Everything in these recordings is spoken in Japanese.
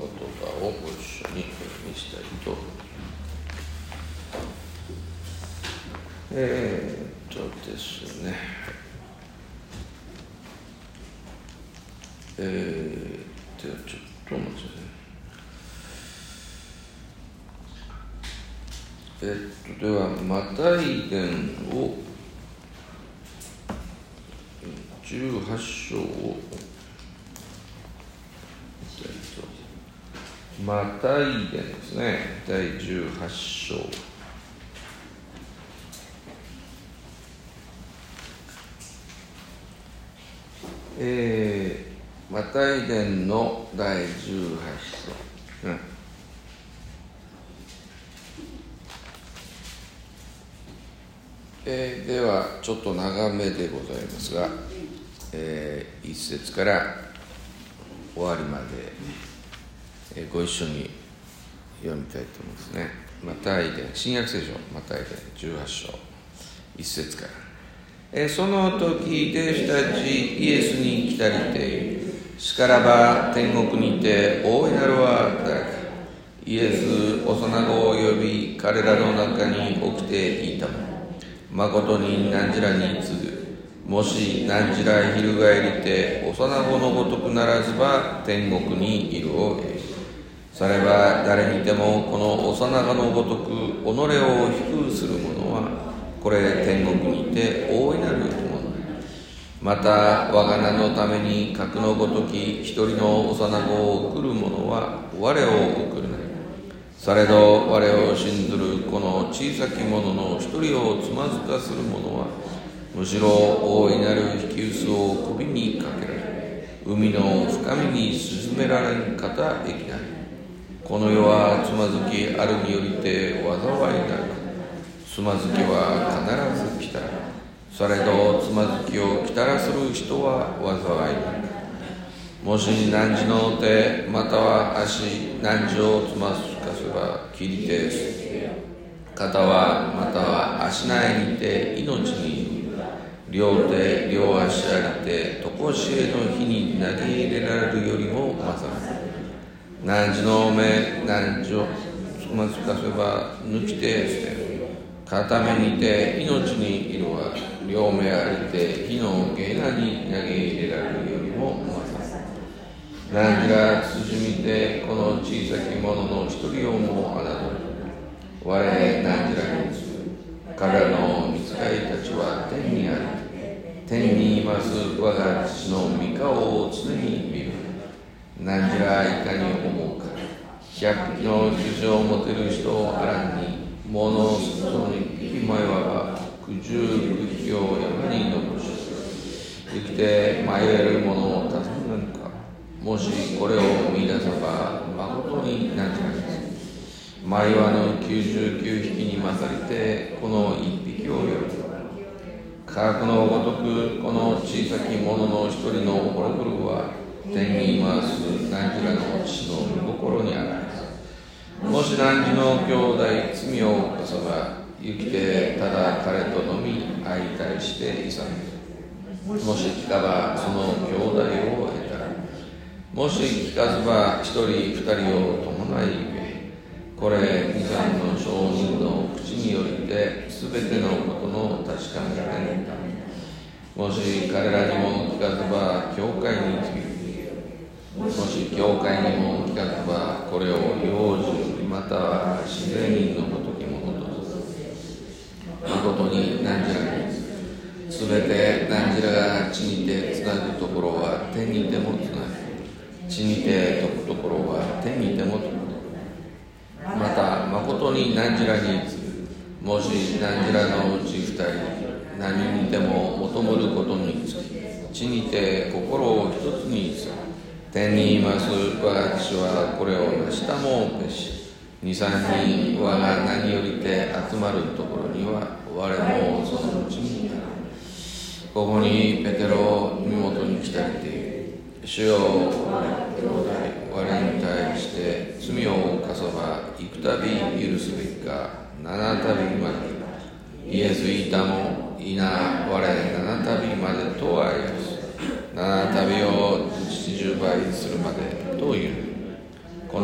葉をご一緒にお読みしたいと思います。ですね。ちょっと待ってね。では、マタイ伝を18章をマタイ伝ですね、第18章。マタイ伝の第18章。では、ちょっと長めでございますが、1節から終わりまで、ご一緒に読みたいと思いますね。マタイ伝、新約聖書、マタイ伝18章、1節から。その時、弟子たちイエスに来たりて、しからば天国にて大いなるは誰か。イエス、幼子を呼び、彼らの中に起きて言ったもの。まことに何時らに告ぐ。もし何時ら翻りて幼子のごとくならずば天国にいるを得る。されば誰にでもこの幼子のごとく己を低くする者はこれ天国にて大いなるもの。また我が名のために核のごとき一人の幼子を送る者は我を送るなり。されど我を信ずるこの小さき者の一人をつまずかする者はむしろ大いなる引き薄を首にかけられ海の深みに沈められん方へきなり。この世はつまずきあるによりて災いなる。つまずきは必ず来たら。されどつまずきを来たらする人は災いなる。もし汝の手または足汝をつまずかせば切りて捨て肩はまたは足内にて命にいる。両手両足ありて常しえの火に投げ入れられるよりも勝る。汝の目汝をつまずかせば抜きて捨てる。片目にて命にいるは両目ありて火のゲナに投げ入れられるよりも勝る。何ら慎みてこの小さき者の一人をも侮る。我何らに彼らの御使いたちは天にあり天にいます我が父の御顔を常に見る。何らいかに思うか。百匹の羊を持てる人をあらんに物の外に一匹前は19匹を山に残し生きて迷える者を尋ねるか。もしこれを見出せば誠に何じらです。前はの99匹に勝りてこの1匹を呼ぶ。科学のごとくこの小さき者の一人の滅ぶるは天にいます何じらの父の御心にあらず。もし何時の兄弟罪を犯せば生きてただ彼とのみ相対していさめ。もし聞かばその兄弟を得たら。もし聞かずば一人二人を伴い言え。これ二三の証人の口によりてすべてのことの確かめられるため。もし彼らにも聞かずば教会に告げる。もし教会にも聞かずばこれを幼児または自然人のごときものとする。誠に何じらにすべて何じらが地にてつなぐところは天にてもつなぐ。地にて解くところは天にても解く。また誠に何じらに告ぐ。もし何じらのうち二人何にでも求むることにつき地にて心を一つにする。天にいます我が父はこれを成したもべし。二三人我が名によりて集まるところには我もそのうちにある。ここにペテロを身元に来たりている。主よ、兄弟我に対して罪を犯さば幾度許すべきか7度まで。イエス言いたもいな我7度までとは言わず7度を70倍するまでという。こ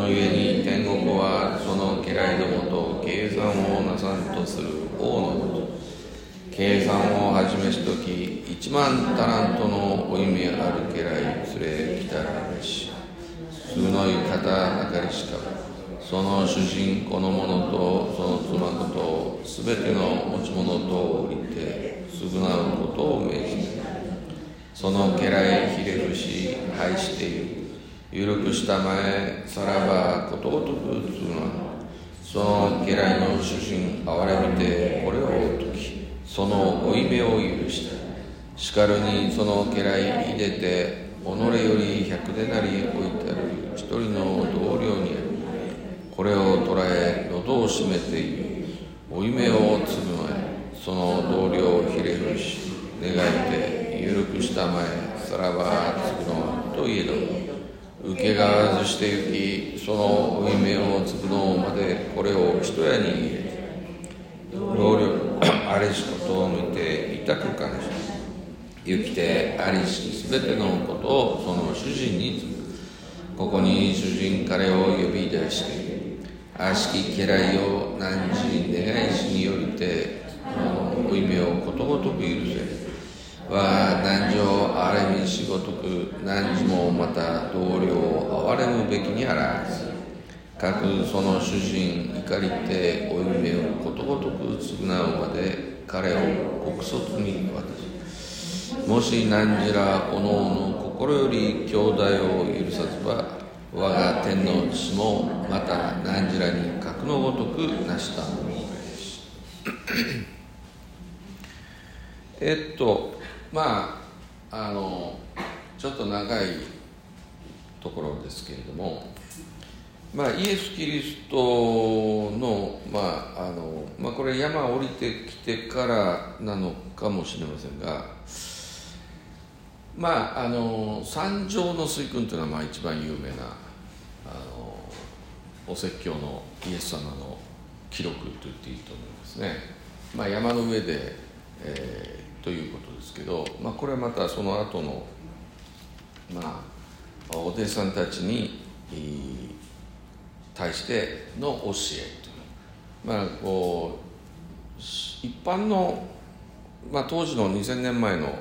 示しとき、1万タラントの負い目ある家来連れ来たらめし、すぐのい方なかりしかその主人子のものとその妻子とすべての持ち物とを売りて償うことを命じて、その家来ひれ伏し拝している緩くしたまえさらばことごとく償う。その家来の主人憐れみてこれを解き、その負い目を許した。しかるにその家来いでて己より100デナリ置いてある一人の同僚にある。これを捕らえ喉を締めている。負い目を償え、その同僚をひれ伏し願いて緩くしたまえさらば償うといえど、受けが外してゆき、その負い目を償うまでこれを一家に入れて、労力あれしことを見て痛く感じ、ゆきてありしきすべてのことをその主人に告ぐ。ここに主人彼を呼び出して、悪しき家来を汝願いしによりて負い目をことごとく許せ。我が男女憐れみしごとく汝もまた同僚を憐れむべきにあらず、かくその主人怒りて負い目をことごとく償うまで彼を獄卒に渡す。もし汝らおのおの心より兄弟を許さずば、我が天の父もまた汝らに格のごとくなしたものです。ちょっと長いところですけれども、イエス・キリストの、これ山を降りてきてからなのかもしれませんが、三条の水訓というのは一番有名なお説教のイエス様の記録と言っていいと思いますね。山の上で、ということですけど、これはまたその後の、お弟子さんたちに対しての教えという、一般の、当時の2000年前の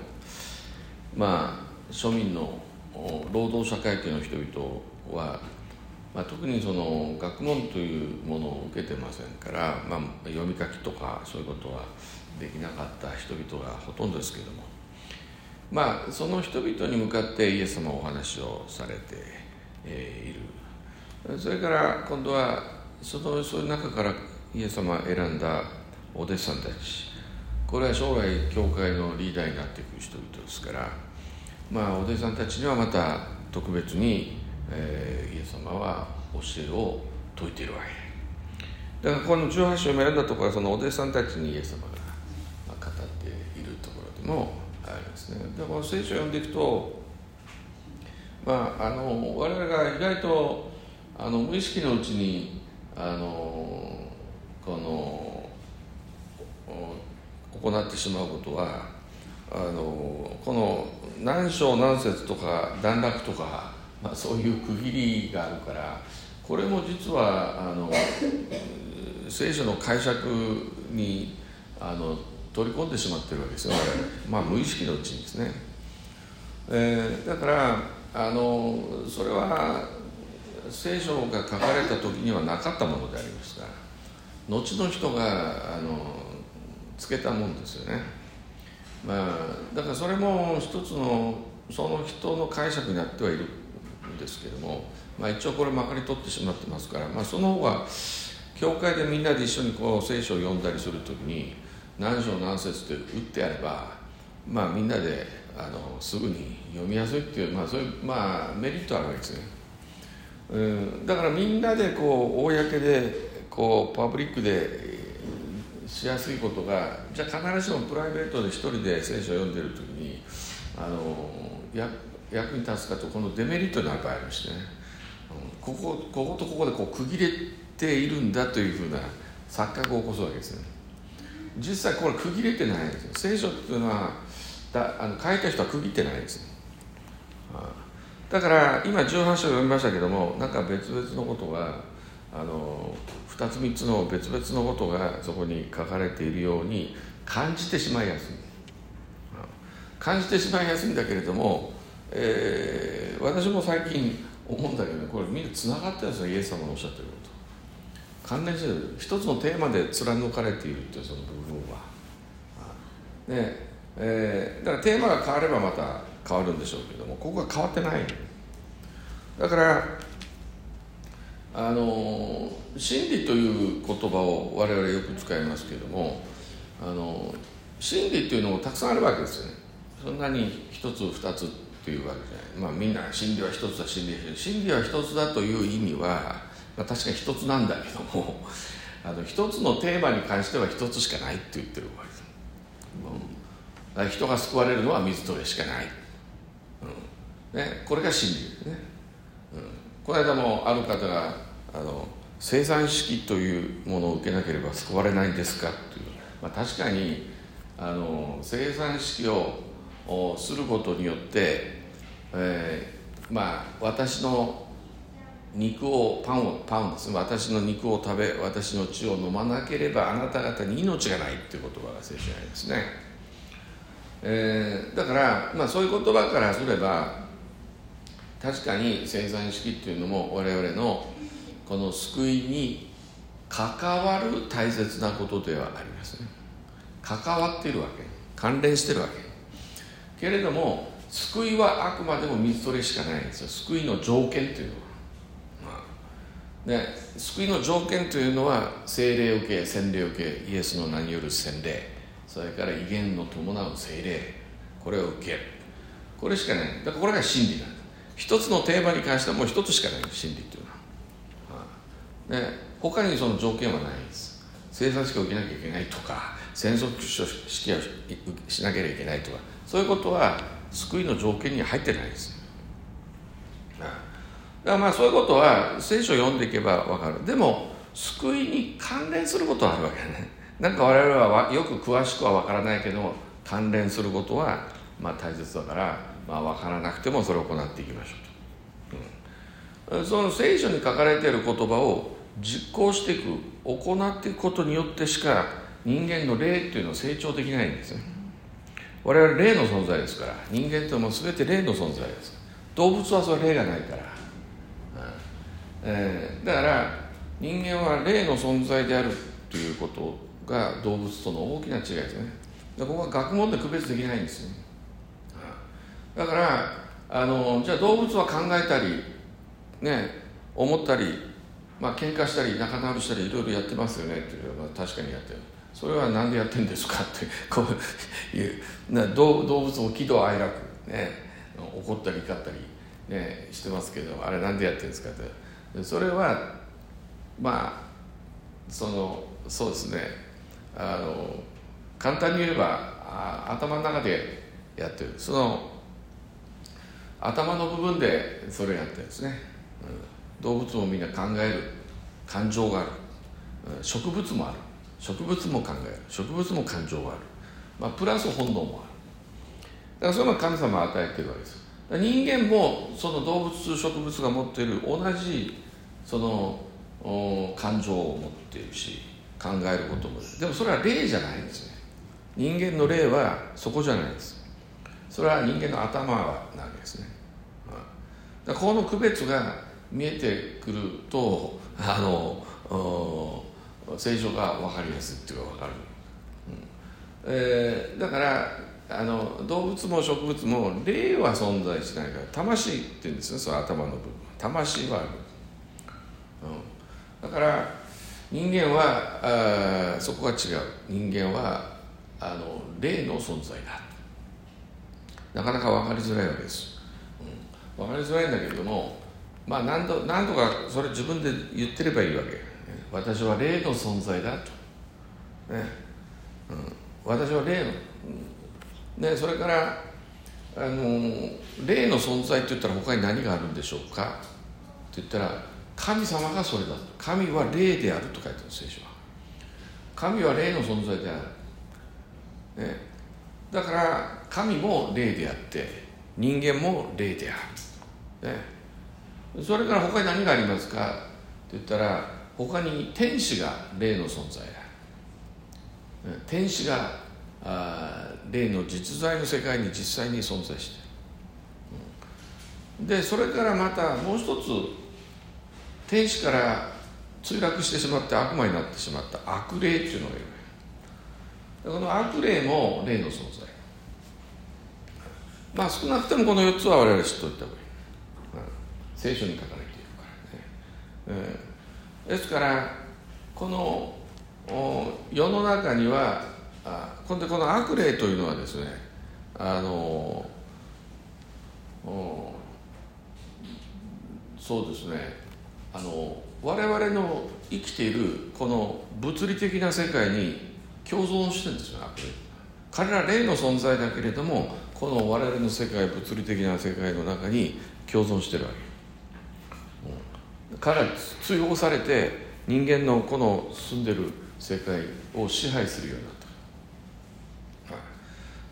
庶民の労働者階級の人々は、特にその学問というものを受けてませんから、読み書きとかそういうことはできなかった人々がほとんどですけれども、その人々に向かってイエス様はお話をされている。それから今度はそういう中からイエス様が選んだお弟子さんたち、これは将来教会のリーダーになっていく人々ですから、お弟子さんたちにはまた特別に、イエス様は教えを説いているわけだから、この18章今読んだところはそのお弟子さんたちにイエス様が語っているところでもありますね。でこの聖書を読んでいくと、我々が意外と無意識のうちに行ってしまうことは、この何章何節とか段落とか、そういう区切りがあるから、これも実は聖書の解釈に取り込んでしまってるわけですよ、無意識のうちにですね。だからそれは聖書が書かれた時にはなかったものでありますから、後の人がつけたものですよね。だからそれも一つのその人の解釈になってはいるんですけども、一応これまかり取ってしまってますから、その方が教会でみんなで一緒に聖書を読んだりするときに何章何節って打ってやれば、みんなですぐに読みやすいっていう、そういうメリットあるわけですね。だからみんなで公でパブリックでしやすいことが、じゃあ必ずしもプライベートで一人で聖書を読んでいるときに役に立つかと、このデメリットになる場合ありましてね、こことここで区切れているんだというふうな錯覚を起こすわけですね。実際これ区切れてないんですよ。聖書っていうのは書いた人は区切ってないんですよ。だから今18章読みましたけども、別々のことが2つ3つの別々のことがそこに書かれているように感じてしまいやすい。 感じてしまいやすいんだけれども、私も最近思うんだけどね、これみんなつながってるんですよ、イエス様のおっしゃってること。関連してる、一つのテーマで貫かれているというその部分は。だからテーマが変わればまた変わるんでしょうけども、ここは変わってない。だから真理という言葉を我々よく使いますけれども、真理というのもたくさんあるわけですよね。そんなに一つ二つというわけじゃない。みんな真理は一つだ、真理は一つだという意味は、確かに一つなんだけども、一つのテーマに関しては一つしかないって言ってるわけです。人が救われるのは水と霊しかない、これが真理ですね。この間もある方が生産式というものを受けなければ救われないんですかという、確かに生産式をすることによって、私の肉をパンですね、私の肉を食べ私の血を飲まなければあなた方に命がないという言葉が聖書にありますね。だから、そういう言葉からすれば確かに生産式っていうのも我々のこの救いに関わる大切なことではありますね。関わっているわけ、関連しているわけけれども、救いはあくまでも水と霊しかないんですよ。救いの条件というのは、救いの条件というのは聖霊を受け、洗礼を受け、イエスの名による洗礼、それから威厳の伴う聖霊、これを受ける、これしかない。だからこれが真理なんだ。一つのテーマに関してはもう一つしかない、真理というのは。他にその条件はないんです。生産式を受けなきゃいけないとか、戦争式をしなければいけないとか、そういうことは救いの条件には入ってないです。だからそういうことは聖書を読んでいけば分かる。でも救いに関連することはあるわけね。なんか我々はよく詳しくは分からないけども、関連することは大切だから、分からなくてもそれを行っていきましょうと、その聖書に書かれている言葉を実行していく、行っていくことによってしか人間の霊っていうのは成長できないんですね。我々霊の存在ですから、人間ってもう全て霊の存在です。動物はそれ霊がないから、だから人間は霊の存在であるということが動物との大きな違いですね。ここは学問で区別できないんですよ。だからじゃあ動物は考えたり思ったり、喧嘩したり仲直りしたりいろいろやってますよねっていうのは確かにやってる。それは何でやってるんですかってこういう動物も喜怒哀楽怒ったり怒ったりしてますけど、あれなんでやってるんですかって。それはそうですね、簡単に言えば頭の中でやってる、その頭の部分でそれをやってるんですね。動物もみんな考える感情がある、植物もある、植物も考える、植物も感情がある、プラス本能もある。だからそれは神様が与えているわけです。人間もその動物植物が持っている同じその感情を持っているし、考えることも。でもそれは霊じゃないんですね。人間の霊はそこじゃないです。それは人間の頭なわけですね。だからこの区別が見えてくると聖書が分かりやすいっていうか分かる、だから動物も植物も霊は存在しないから、魂って言うんですね。その頭の部分、魂はある、だから人間はそこが違う。人間は霊の存在だ。なかなか分かりづらいわけです、分かりづらいんだけれども、何とかそれ自分で言ってればいいわけ。私は霊の存在だと、私は霊の、それから霊の存在って言ったら他に何があるんでしょうかって言ったら、神様がそれだと。神は霊であると書いてある聖書は。神は霊の存在である、だから神も霊であって人間も霊である、それから他に何がありますかって言ったら、他に天使が霊の存在である、天使が霊の実在の世界に実際に存在している、でそれからまたもう一つ、天使から墜落してしまって悪魔になってしまった悪霊っていうのがいる。この悪霊も霊の存在、少なくてもこの4つは我々知っておいた方がいい、聖書に書かれているからね、ですからこの世の中にはこの悪霊というのはですね、そうですね、我々の生きているこの物理的な世界に共存してるんですよ、悪霊。彼ら霊の存在だけれども、この我々の世界、物理的な世界の中に共存してるわけ。彼ら追放されて人間のこの住んでる世界を支配するようになった。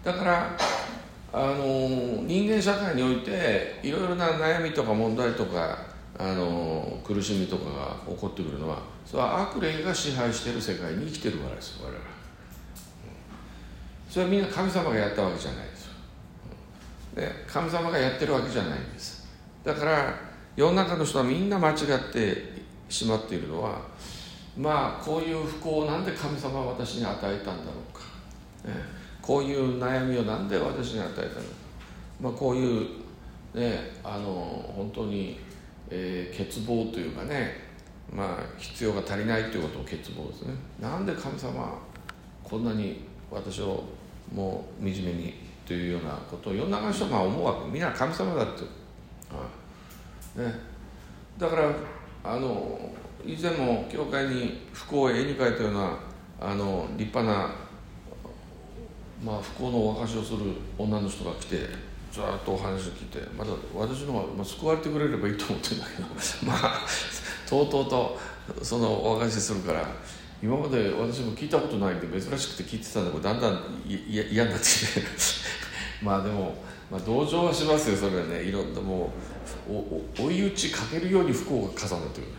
だから人間社会においていろいろな悩みとか問題とか苦しみとかが起こってくるのは、それは悪霊が支配している世界に生きてるからですよ、我々は。それはみんな神様がやったわけじゃないですよ。で、神様がやってるわけじゃないんです。だから世の中の人はみんな間違ってしまっているのは、こういう不幸をなんで神様は私に与えたんだろうか、こういう悩みをなんで私に与えたんだろうか、こういうね、本当に、欠乏というかね、必要が足りないということを欠乏ですね。なんで神様はこんなに私をもう惨めにというようなことを世の中の人は思うわけ。みんな神様だって、だから以前も教会に不幸を絵に描いたような立派な、不幸のお証しをする女の人が来てずっとお話を聞いて、まだ私の方が救われてくれればいいと思ってるんだけどとうとうとそのお証しするから、今まで私も聞いたことないんで珍しくて聞いてたんだけど、だんだん嫌になってきてでも、同情はしますよ、それはね。いろんなもう追い打ちかけるように不幸が重なってくる、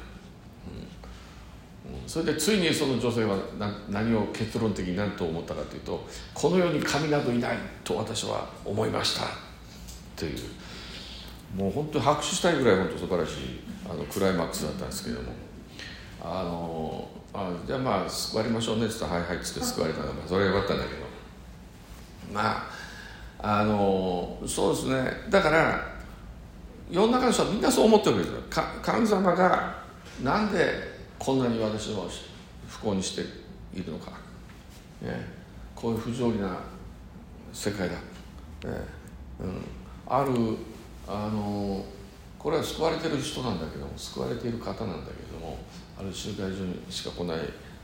それでついにその女性は何を結論的に何と思ったかというと、この世に神などいないと私は思いましたという、もう本当に拍手したいぐらい本当素晴らしいクライマックスだったんですけれども、じゃあ救われましょうねって言ったらはいはいっつって救われたのが、それはよかったんだけど、そうですね。だから世の中の人はみんなそう思ってるわけですよ。神様がなんでこんなに私を不幸にしているのか、こういう不条理な世界だ、これは救われてる人なんだけども、救われている方なんだけども、ある集会所にしか来ない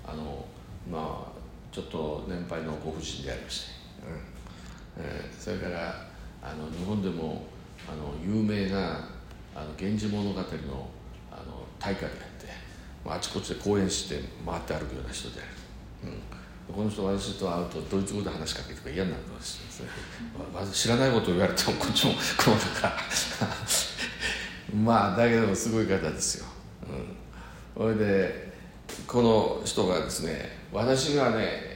ちょっと年配のご婦人でありまして、それから日本でも有名な源氏物語の大会であって、あちこちで講演して回って歩くような人である、この人私と会うとドイツ語で話しかけてくれ嫌になるんですね。知らないことを言われてもこっちも困るからだけどもすごい方ですよ。それでこの人がですね、私がね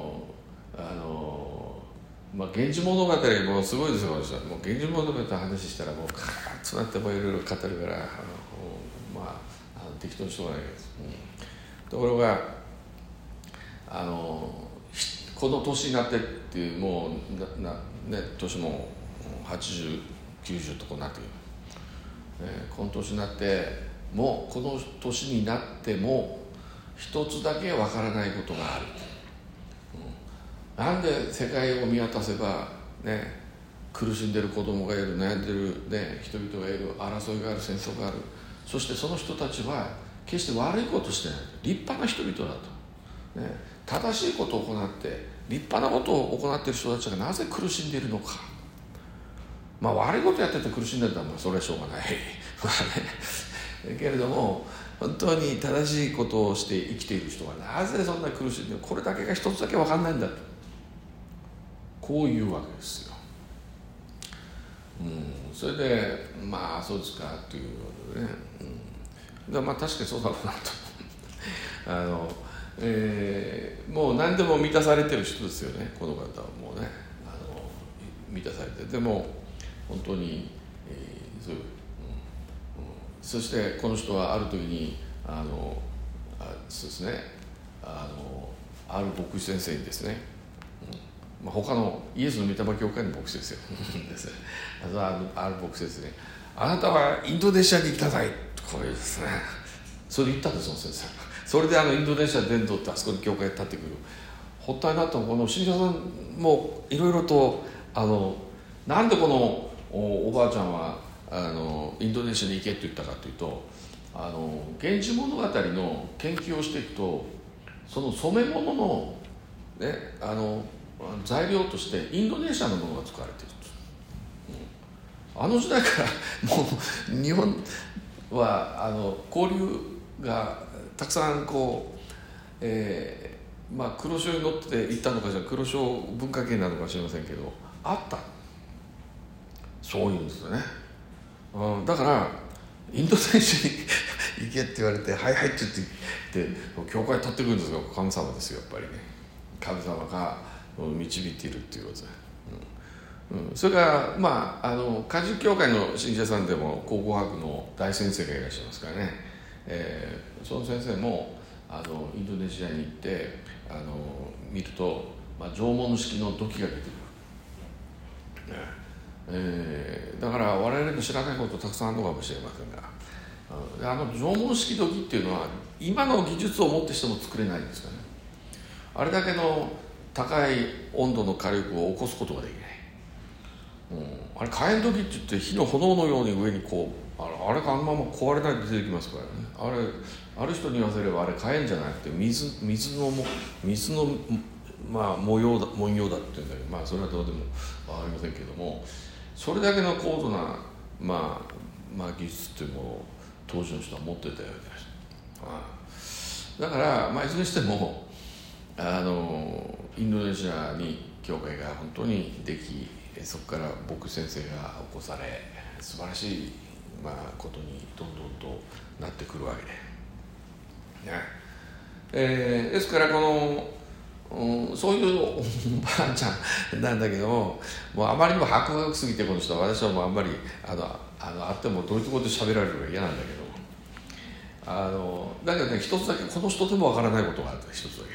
源氏物語もすごいですよ。私はもう源氏物語の話したらもうカーッとなってもいろいろ語るから適当にしとかないです、ところがこの年になってっていう、もう年も80、90とこになってくる、この年になってもうこの年になっても一つだけわからないことがある、なんで世界を見渡せば苦しんでる子供がいる、悩んでる、人々がいる、争いがある、戦争がある、そしてその人たちは決して悪いことをしてない、立派な人々だと、正しいことを行って立派なことを行っている人たちがなぜ苦しんでいるのか。悪いことやってて苦しんでるんだったらそれはしょうがないけれども、本当に正しいことをして生きている人がなぜそんな苦しんでいる、これだけが一つだけ分かんないんだと、こういうわけですよ。それでそうですかということでね、確かにそうだろうなともう何でも満たされてる人ですよね、この方は。もうね満たされて、でも本当に、そういう、そしてこの人はある時にそうですね、ある牧師先生にですね、他のイエスの御霊教会の牧師ですよある牧師ですね、あなたはインドネシアに行きなさいとこういうですね、それ言ったんです、その先生。それでインドネシア伝道ってあそこに教会が立ってくる発端になったの。この信者さんもいろいろとなんでこのおばあちゃんはインドネシアに行けって言ったかというと、源氏物語の研究をしていくと、その染め物の、ね、材料としてインドネシアのものが使われていると、時代からもう日本は交流がたくさんこう、黒潮に乗って行ったのかしら、黒潮文化圏なのか知りませんけどあった、そういうんですよね。だからインドネシアに行けって言われてはいはいって言って教会立ってくるんですよ。神様ですよ、やっぱりね。神様が導いているっていうことで、それから家事教会の信者さんでも考古学の大先生がいらっしゃいますからね、その先生もインドネシアに行って見ると、縄文式の土器が出てくる、だから我々の知らないことたくさんあるのかもしれませんが、縄文式土器っていうのは今の技術をもってしても作れないんですかね。あれだけの高い温度の火力を起こすことができない、あれ火炎土器って言って火の炎のように上にこうあれがあのまま壊れないで出てきますからね。ある人に言わせればあれ火炎じゃなくて水の模様だって言うんだけど、それはどうでも分かりませんけども、それだけの高度な技術っていうのを当時の人は持ってたようです。だからいずれにしてもインドネシアに教会が本当にでき、そこから牧師先生が起こされ、素晴らしいことにどんどんとなってくるわけで、ですからそういうおばあちゃんなんだけどもうあまりにも迫力すぎて、この人は、私はもうあんまりあってもどういうところで喋られるか嫌なんだけど、だけどね、一つだけこの人でもわからないことがあった、一つだ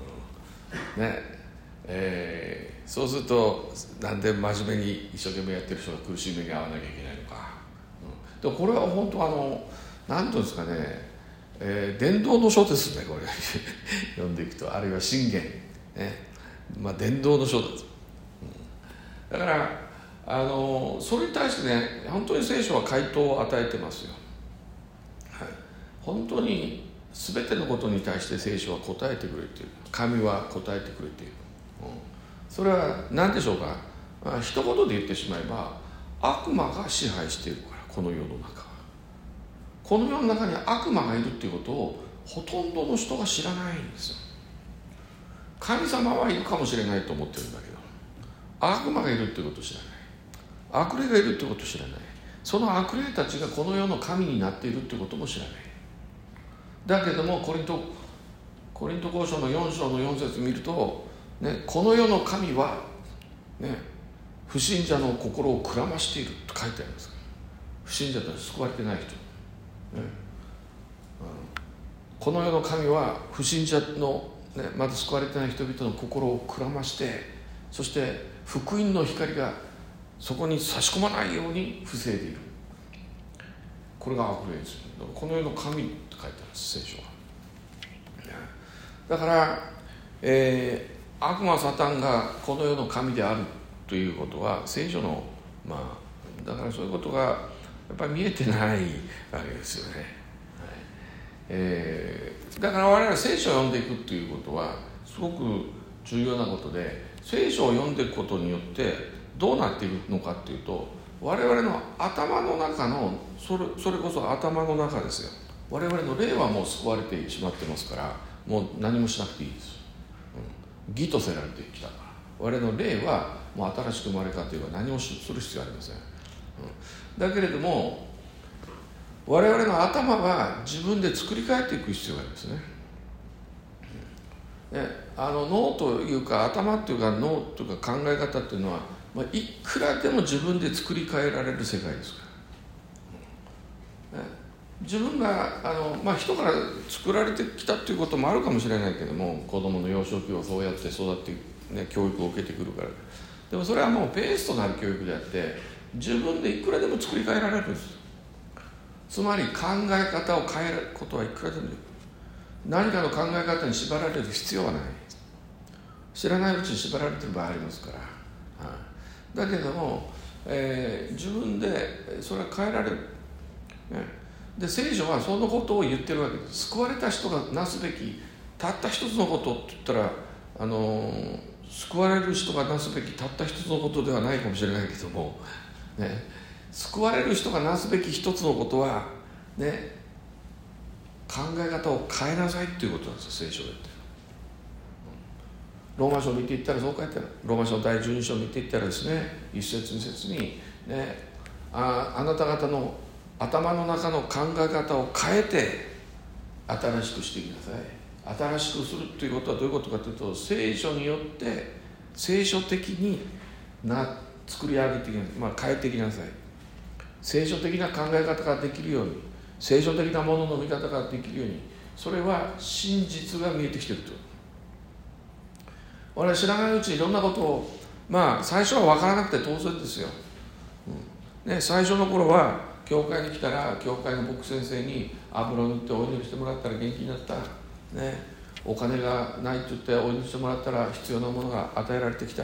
け、そうするとなんで真面目に一生懸命やってる人が苦しい目に遭わなきゃいけないのか、でもこれは本当何ていうんですかね、伝道の書ですね、これ読んでいくと、あるいは信玄、伝道の書だと、だからそれに対してね、本当に聖書は回答を与えてますよ、本当に全てのことに対して聖書は答えてくれている、神は答えてくれている、それは何でしょうか。一言で言ってしまえば、悪魔が支配しているから。この世の中は、この世の中に悪魔がいるっていうことをほとんどの人が知らないんですよ。神様はいるかもしれないと思ってるんだけど、悪魔がいるっていうことを知らない、悪霊がいるっていうことを知らない、その悪霊たちがこの世の神になっているっていうことも知らない。だけどもコリント後書の4章の4節見ると、この世の神は、不信者の心をくらましていると書いてあります。不信者とは救われてない人、この世の神は不信者の、まだ救われてない人々の心をくらまして、そして福音の光がそこに差し込まないように防いでいる。これが悪霊です。この世の神って書いてあるんです、聖書は。だから、悪魔サタンがこの世の神であるということは聖書のだからそういうことがやっぱり見えてないわけですよね。だから我々は聖書を読んでいくということはすごく重要なことで、聖書を読んでいくことによってどうなっていくのかっていうと、我々の頭の中のそれこそ頭の中ですよ。我々の霊はもう救われてしまってますから、もう何もしなくていいです。義とせられてきたから、我々の霊はもう新しく生まれ変わっていれば何もする必要はありません。だけれども我々の頭は自分で作り変えていく必要がありますね。脳というか頭というか脳というか考え方っていうのはいくらでも自分で作り変えられる世界ですから、自分が人から作られてきたということもあるかもしれないけども、子供の幼少期をそうやって育って、教育を受けてくるから。でもそれはもうベースとなる教育であって、自分でいくらでも作り変えられるんです。つまり考え方を変えることはいくらでもできる。何かの考え方に縛られる必要はない。知らないうちに縛られている場合ありますから、だけども、自分でそれは変えられる、で聖書はそのことを言ってるわけです。救われた人がなすべきたった一つのことって言ったら、救われる人がなすべきたった一つのことではないかもしれないけども、救われる人がなすべき一つのことは、考え方を変えなさいっていうことなんですよ、聖書が言ってる。ローマ書を見ていったらそう書いてある。ローマ書の第12章を見ていったらですね、一節二節に、あなた方の頭の中の考え方を変えて新しくしてきなさい。新しくするということはどういうことかというと、聖書によって聖書的に作り上げてきなさい、変えてきなさい。聖書的な考え方ができるように、聖書的なものの見方ができるように、それは真実が見えてきていると。俺は知らないうちにいろんなことを、最初は分からなくて当然ですよ、最初の頃は教会に来たら、教会の牧師先生に油を塗ってお祈りしてもらったら元気になった、お金がないって言ってお祈りしてもらったら必要なものが与えられてきた、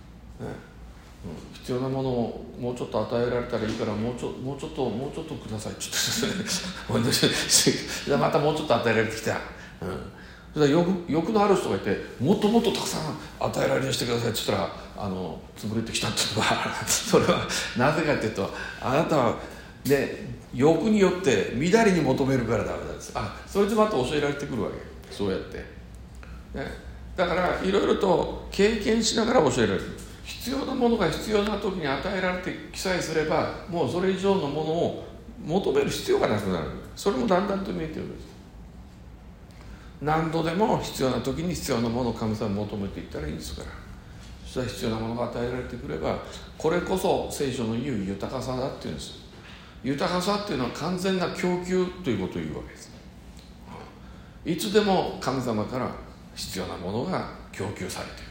必要なものをもうちょっと与えられたらいいから、もうちょっとくださいって言ってまたもうちょっと与えられてきた、それは欲のある人がいて、もっともっとたくさん与えられるようにしてくださいって言ったら、潰れてきたっていうのはそれはなぜかっていうと、あなたは欲によって乱れに求めるからダメなんです。それでまた教えられてくるわけ、そうやって、だからいろいろと経験しながら教えられる。必要なものが必要な時に与えられて記載すれば、もうそれ以上のものを求める必要がなくなる。それもだんだんと見えてくる。何度でも必要な時に必要なものを神様に求めていったらいいんですから。そしたら必要なものが与えられてくれば、これこそ聖書の言う豊かさだっていうんです。豊かさっていうのは完全な供給ということを言うわけです。いつでも神様から必要なものが供給されてい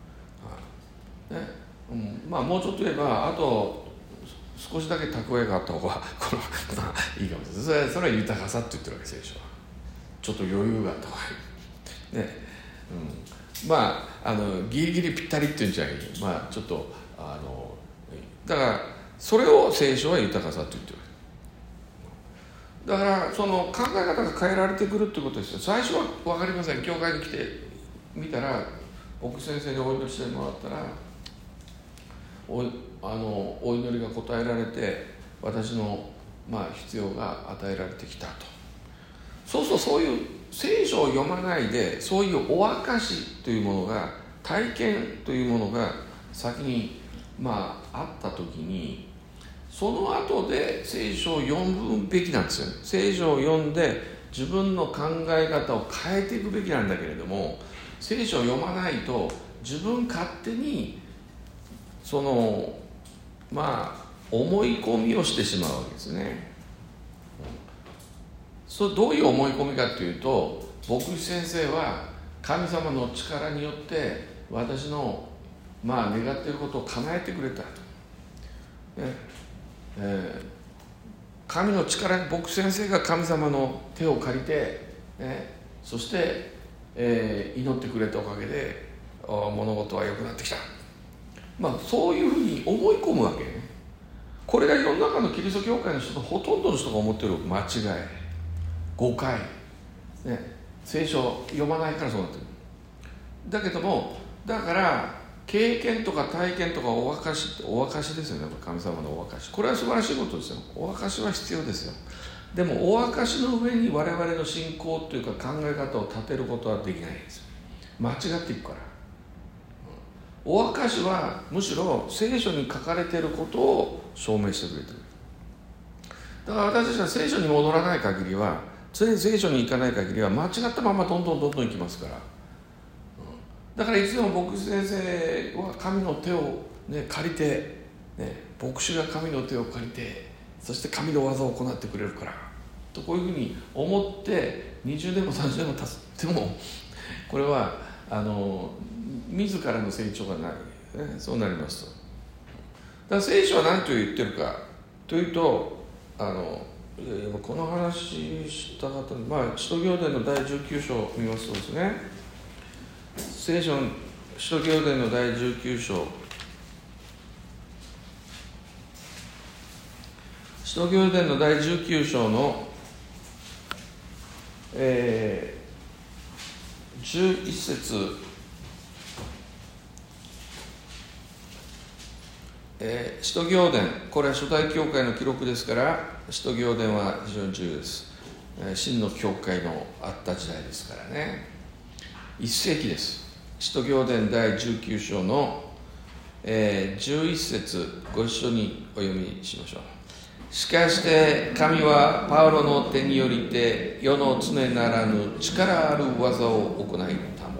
る、もうちょっと言えば、あと少しだけ蓄えがあった方がいいかもしれない。それは豊かさって言ってるわけ、聖書は。ちょっと余裕があった方がいい、ギリギリぴったりっていうんじゃない、ちょっとだからそれを聖書は豊かさと言ってる。だからその考え方が変えられてくるってことですよ。最初は分かりません。教会に来てみたら、僕先生にお祈りしてもらったら、お祈りが答えられて、私の必要が与えられてきたと。そういう聖書を読まないで、そういうお証というものが、体験というものが先にあった時に、その後で聖書を読むべきなんですよね。聖書を読んで自分の考え方を変えていくべきなんだけれども、聖書を読まないと自分勝手に思い込みをしてしまうわけですね。どういう思い込みかというと、牧師先生は神様の力によって私の願っていることを叶えてくれたと、神の力に、牧師先生が神様の手を借りて、そして、祈ってくれたおかげで物事は良くなってきた、そういうふうに思い込むわけね。これが世の中のキリスト教会の人のほとんどの人が思っている間違い、誤解、聖書を読まないからそうなってる。だけども、だから経験とか体験とかお証ですよね。神様のお証、これは素晴らしいことですよ。お証は必要ですよ。でもお証の上に我々の信仰というか考え方を立てることはできないんですよ。間違っていくから。お証はむしろ聖書に書かれていることを証明してくれている。だから私たちは聖書に戻らない限りは、常に聖書に行かない限りは、間違ったままどんどん行きますから。だからいつでも牧師先生は神の手を借りて、牧師が神の手を借りて、そして神の技を行ってくれるからと、こういうふうに思って20年も30年も経ってもこれは自らの成長がない、そうなりますと。だから聖書は何と言ってるかというと、この話した方、使徒行伝の第19章を見ますとですね、聖書の使徒行伝の第19章、使徒行伝の第19章の、11節、使徒行伝、これは初代教会の記録ですから、使徒行伝は非常に重要です。真の教会のあった時代ですからね。1世紀です。使徒行伝第19章の、11節、ご一緒にお読みしましょう。しかして神はパウロの手によりて世の常ならぬ力ある技を行いたも、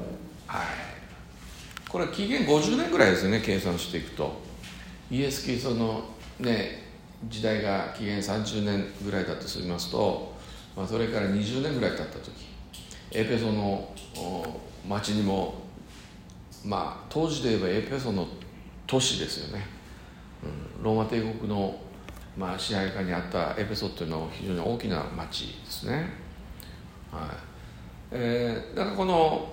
これは紀元50年ぐらいですよね、計算していくと。イエス・キリストの、時代が紀元30年ぐらいだとしますと、それから20年ぐらい経った時、エペソの町にも、当時で言えばエペソの都市ですよね、ローマ帝国の支配下にあったエペソというのは非常に大きな町ですね。だからこの、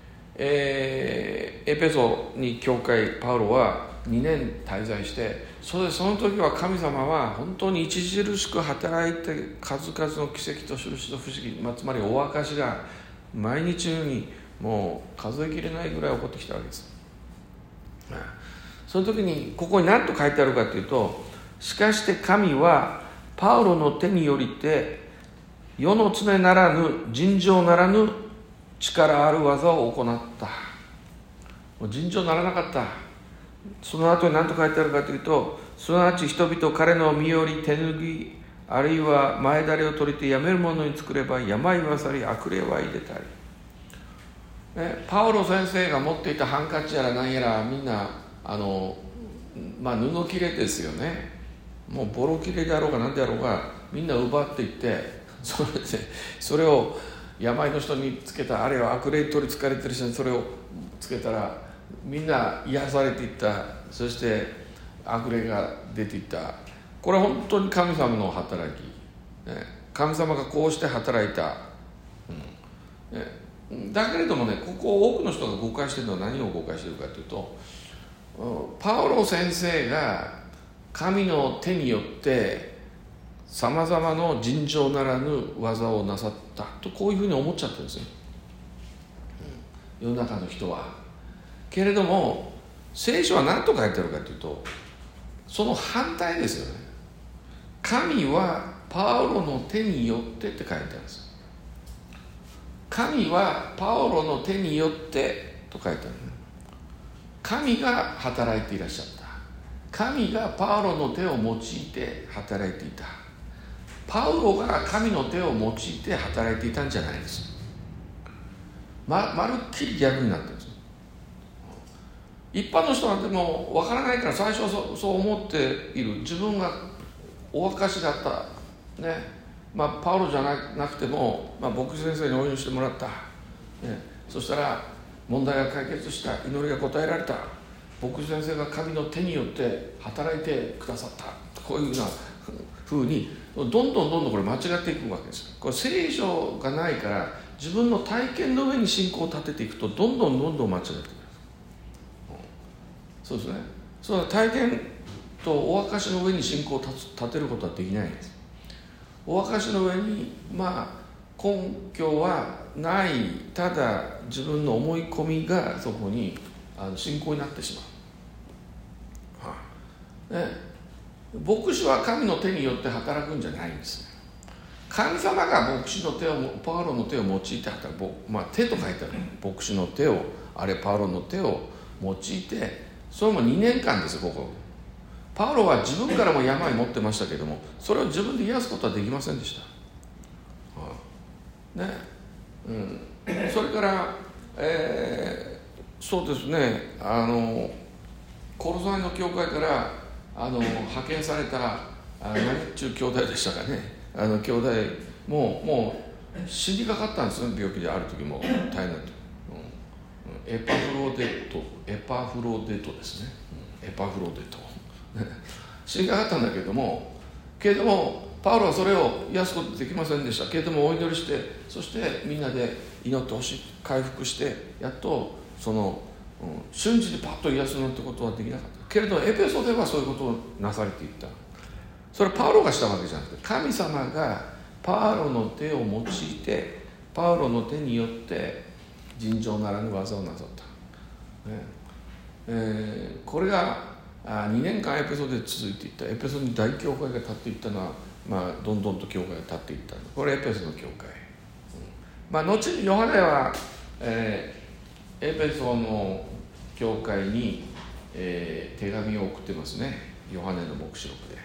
エペソに教会、パウロは2年滞在して、その時は神様は本当に著しく働いて、数々の奇跡と印と不思議、つまりお証が毎日のようにもう数えきれないぐらい起こってきたわけです。その時にここに何と書いてあるかというと、しかして神はパウロの手によりて世の常ならぬ尋常ならぬ力ある技を行った。もう尋常ならなかった。その後に何と書いてあるかというと、すなわち人々彼の身より手脱ぎ、あるいは前だれを取りてやめるものに作れば病は去り悪霊は入れたり、パウロ先生が持っていたハンカチやら何やらみんな布切れですよね。もうボロ切れであろうが何であろうがみんな奪っていって、それを病の人につけた、あるいは悪霊取りつかれてる人にそれをつけたらみんな癒されていった。そして悪霊が出ていった。これは本当に神様の働き、神様がこうして働いた、だけれどもね、ここ多くの人が誤解しているのは何を誤解しているかというと、パウロ先生が神の手によってさまざまの尋常ならぬ技をなさったと、こういうふうに思っちゃってるんですよ、世の中の人は。けれども聖書は何と書いてあるかというと、その反対ですよね。神はパウロの手によってって書いてあるんです。神はパウロの手によってと書いてある、神が働いていらっしゃった。神がパウロの手を用いて働いていた。パウロが神の手を用いて働いていたんじゃないです。まるっきり逆になってるんです。一般の人はでも分からないから最初はそう思っている。自分がお証しだったね、パウロじゃなくても、牧師先生に応援してもらった、そしたら問題が解決した、祈りが応えられた、牧師先生が神の手によって働いてくださった、こういうような風にどんどんこれ間違っていくわけです。これ聖書がないから自分の体験の上に信仰を立てていくとどんどん間違っていく。そうですね。その体験とお証の上に信仰を立てることはできないんです。お証の上に根拠はない、ただ自分の思い込みがそこに信仰になってしまう、牧師は神の手によって働くんじゃないんです。神様が牧師の手を、パウロの手を用いて働く、手と書いてある、牧師の手を、あれパウロの手を用いて、それも2年間です。ここパウロは自分からも病持ってましたけども、それを自分で癒すことはできませんでした、それから、そうですね、 コロサイの教会から派遣された何ちゅう兄弟でしたかね、兄弟もう死にかかったんですよ、病気である時も大変だと、エパフロデトですね、エパフロデト死にかかったんだけれどもパウロはそれを癒すことできませんでしたけれども、お祈りして、そしてみんなで祈ってほしい、回復して、やっと瞬時にパッと癒すなんてことはできなかったけれど、エペソではそういうことをなされていった。それはパウロがしたわけじゃなくて、神様がパウロの手を用いて、パウロの手によって尋常ならぬ技をなさった、これが2年間エペソで続いていった。エペソに大教会が立っていったのは、どんどんと教会が立っていった。これエペソの教会、後にヨハネは、エペソの教会に、手紙を送ってますね、ヨハネの黙示録で。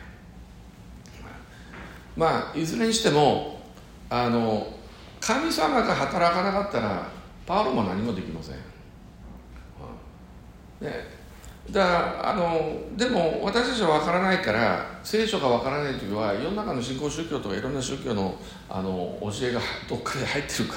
いずれにしても神様が働かなかったらパウロも何もできません、だからでも私たちは分からないから、聖書が分からないときは世の中の新興宗教とかいろんな宗教の教えがどっかで入ってるから、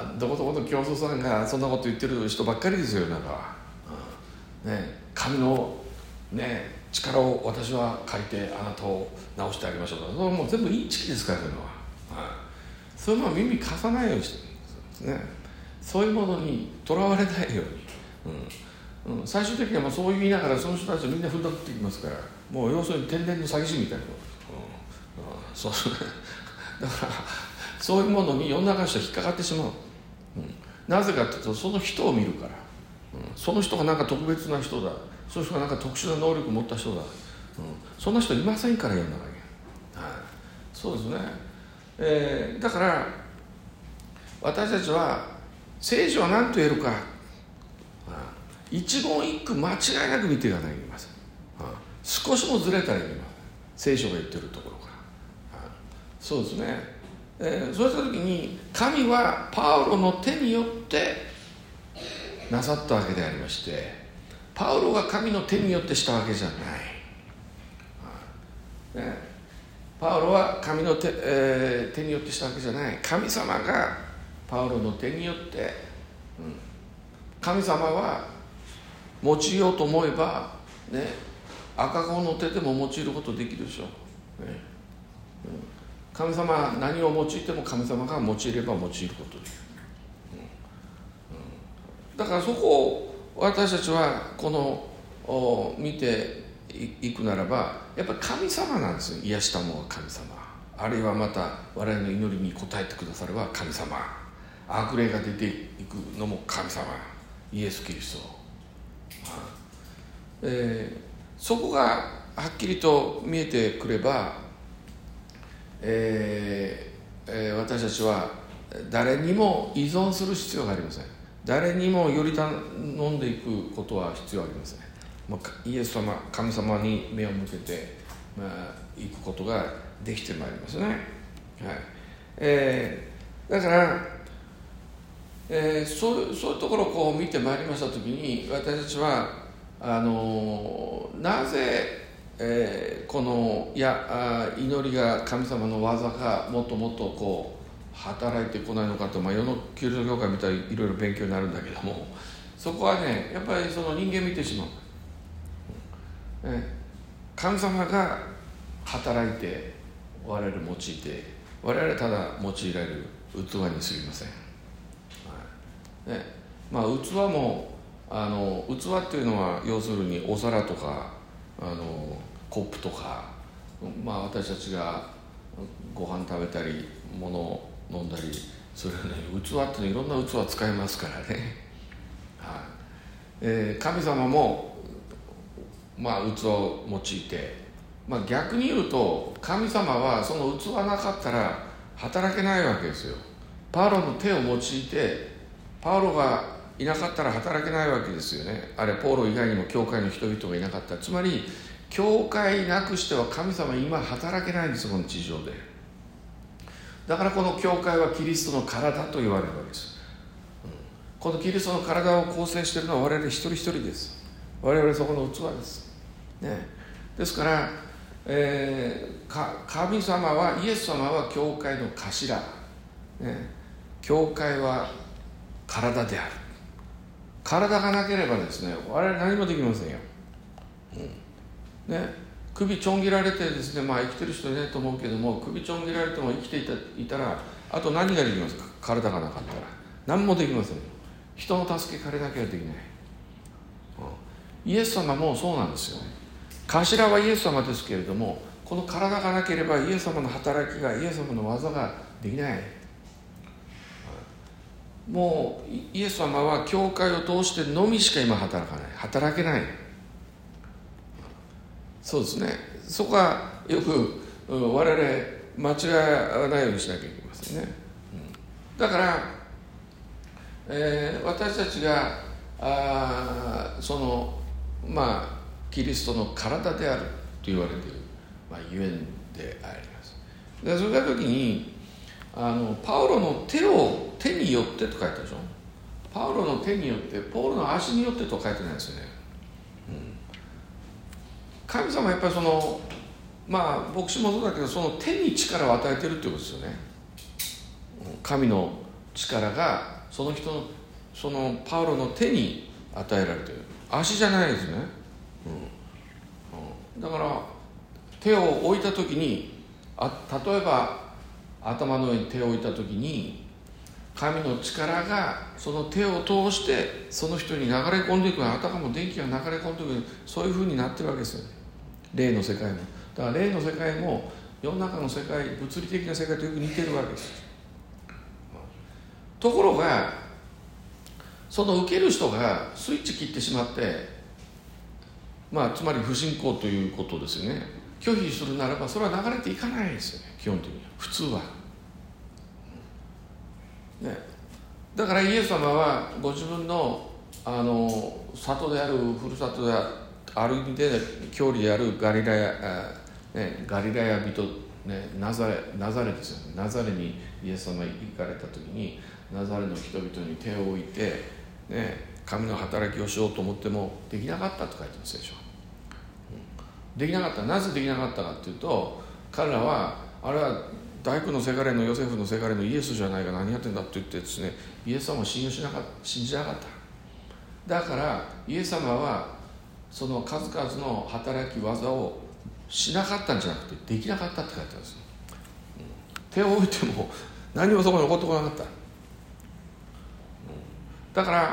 どこどこの教祖さんがそんなこと言ってる人ばっかりですよ、なんか、神の力を私は借りてあなたを直してあげましょうとか、それもう全部インチキですから、そういうのは、そういうのは耳貸さないようにしてるんですね。そういうものにとらわれないように、最終的にはそう言いながらその人たちみんな踏んだくっていきますから、もう要するに天然の詐欺師みたいな、そうだからそういうものに世の中の人は引っかかってしまう、なぜかというとその人を見るから、その人がなんか特別な人だ、その人がなんか特殊な能力を持った人だ、そんな人いませんから、世の中に、そうですね、だから私たちは聖書は何と言えるか、一言一句間違いなく見ていかなきゃいけません、少しもずれたらいけません、聖書が言ってるところから、そうですね、そうした時に神はパウロの手によってなさったわけでありまして、パウロが神の手によってしたわけじゃない、パウロは神の 手によってしたわけじゃない。神様がパウロの手によって、神様は用いようと思えば、赤子の手でも用いることできるでしょう、神様は何を用いても神様が用いれば用いることできる、だからそこを私たちは見ていくならば、やっぱり神様なんですよ。癒したものは神様、あるいはまた我々の祈りに応えてくだされば神様、悪霊が出ていくのも神様、イエス・キリスト、そこがはっきりと見えてくれば、私たちは誰にも依存する必要がありません。誰にもより頼んでいくことは必要ありません。イエス様、神様に目を向けて、いくことができてまいりますね、だから、そういうところを見てまいりましたときに、私たちはなぜ、この祈りが神様の技がもっともっと働いてこないのかと、世のキリスト教会みたいにいろいろ勉強になるんだけども、そこはね、やっぱりその人間見てしまう、神様が働いて我々用いて、我々はただ用いられる器にすぎません、器も器っていうのは要するにお皿とかコップとか、私たちがご飯食べたり物を飲んだりするのに、器っていろんな器使いますからね、神様も器を用いて、逆に言うと神様はその器なかったら働けないわけですよ。パウロの手を用いて、パウロがいなかったら働けないわけですよね。あれポーロ以外にも教会の人々がいなかった。つまり教会なくしては神様今働けないんです、この地上で。だからこの教会はキリストの体と言われるわけです、 このキリストの体を構成しているのは我々一人一人です。我々そこの器です、ね、ですから、神様は、イエス様は教会の頭、ね、教会は体である。体がなければですね、我々何もできませんよ、ね、首ちょん切られてですね、生きてる人いないと思うけども、首ちょん切られても生きていたら、あと何ができますか。体がなかったら何もできません。人の助け借りなきゃできない、イエス様もそうなんですよ。頭はイエス様ですけれども、この体がなければイエス様の働きが、イエス様の技ができない。もうイエス様は教会を通してのみしか今働かない、働けない。そうですね。そこはよく我々間違わないようにしなきゃいけませんね。だから、私たちがキリストの体であると言われている、ゆえんであります。でそういった時にパウロの手によってと書いてあるでしょ。パウロの手によって、パウロの足によってと書いてないですよね、神様はやっぱり牧師もそうだけど、その手に力を与えているということですよね。神の力がその人の、そのパウロの手に与えられている。足じゃないですね、だから手を置いた時に、例えば頭の上に手を置いた時に、神の力がその手を通してその人に流れ込んでいく。あたかも電気が流れ込んでいく、そういうふうになってるわけですよね。霊の世界も。だから霊の世界も世の中の世界、物理的な世界とよく似てるわけです。ところがその受ける人がスイッチ切ってしまって、つまり不信仰ということですよね。拒否するならば、それは流れていかないですよね、基本的には。普通は、だからイエス様はご自分の里である、ふるさとである意味で郷里であるガリラヤ人、ナザレですよね。ナザレにイエス様が行かれた時に、ナザレの人々に手を置いて、神の働きをしようと思ってもできなかったと書いてますでしょ。できなかった。なぜできなかったかというと、彼らはあれは大工のせがれのヨセフのせがれのイエスじゃないか、何やってんだって言ってですね、イエス様を信じなかった。だからイエス様はその数々の働き技をしなかったんじゃなくて、できなかったって書いてあるんですよ。手を置いても何もそこに起こってこなかった。だから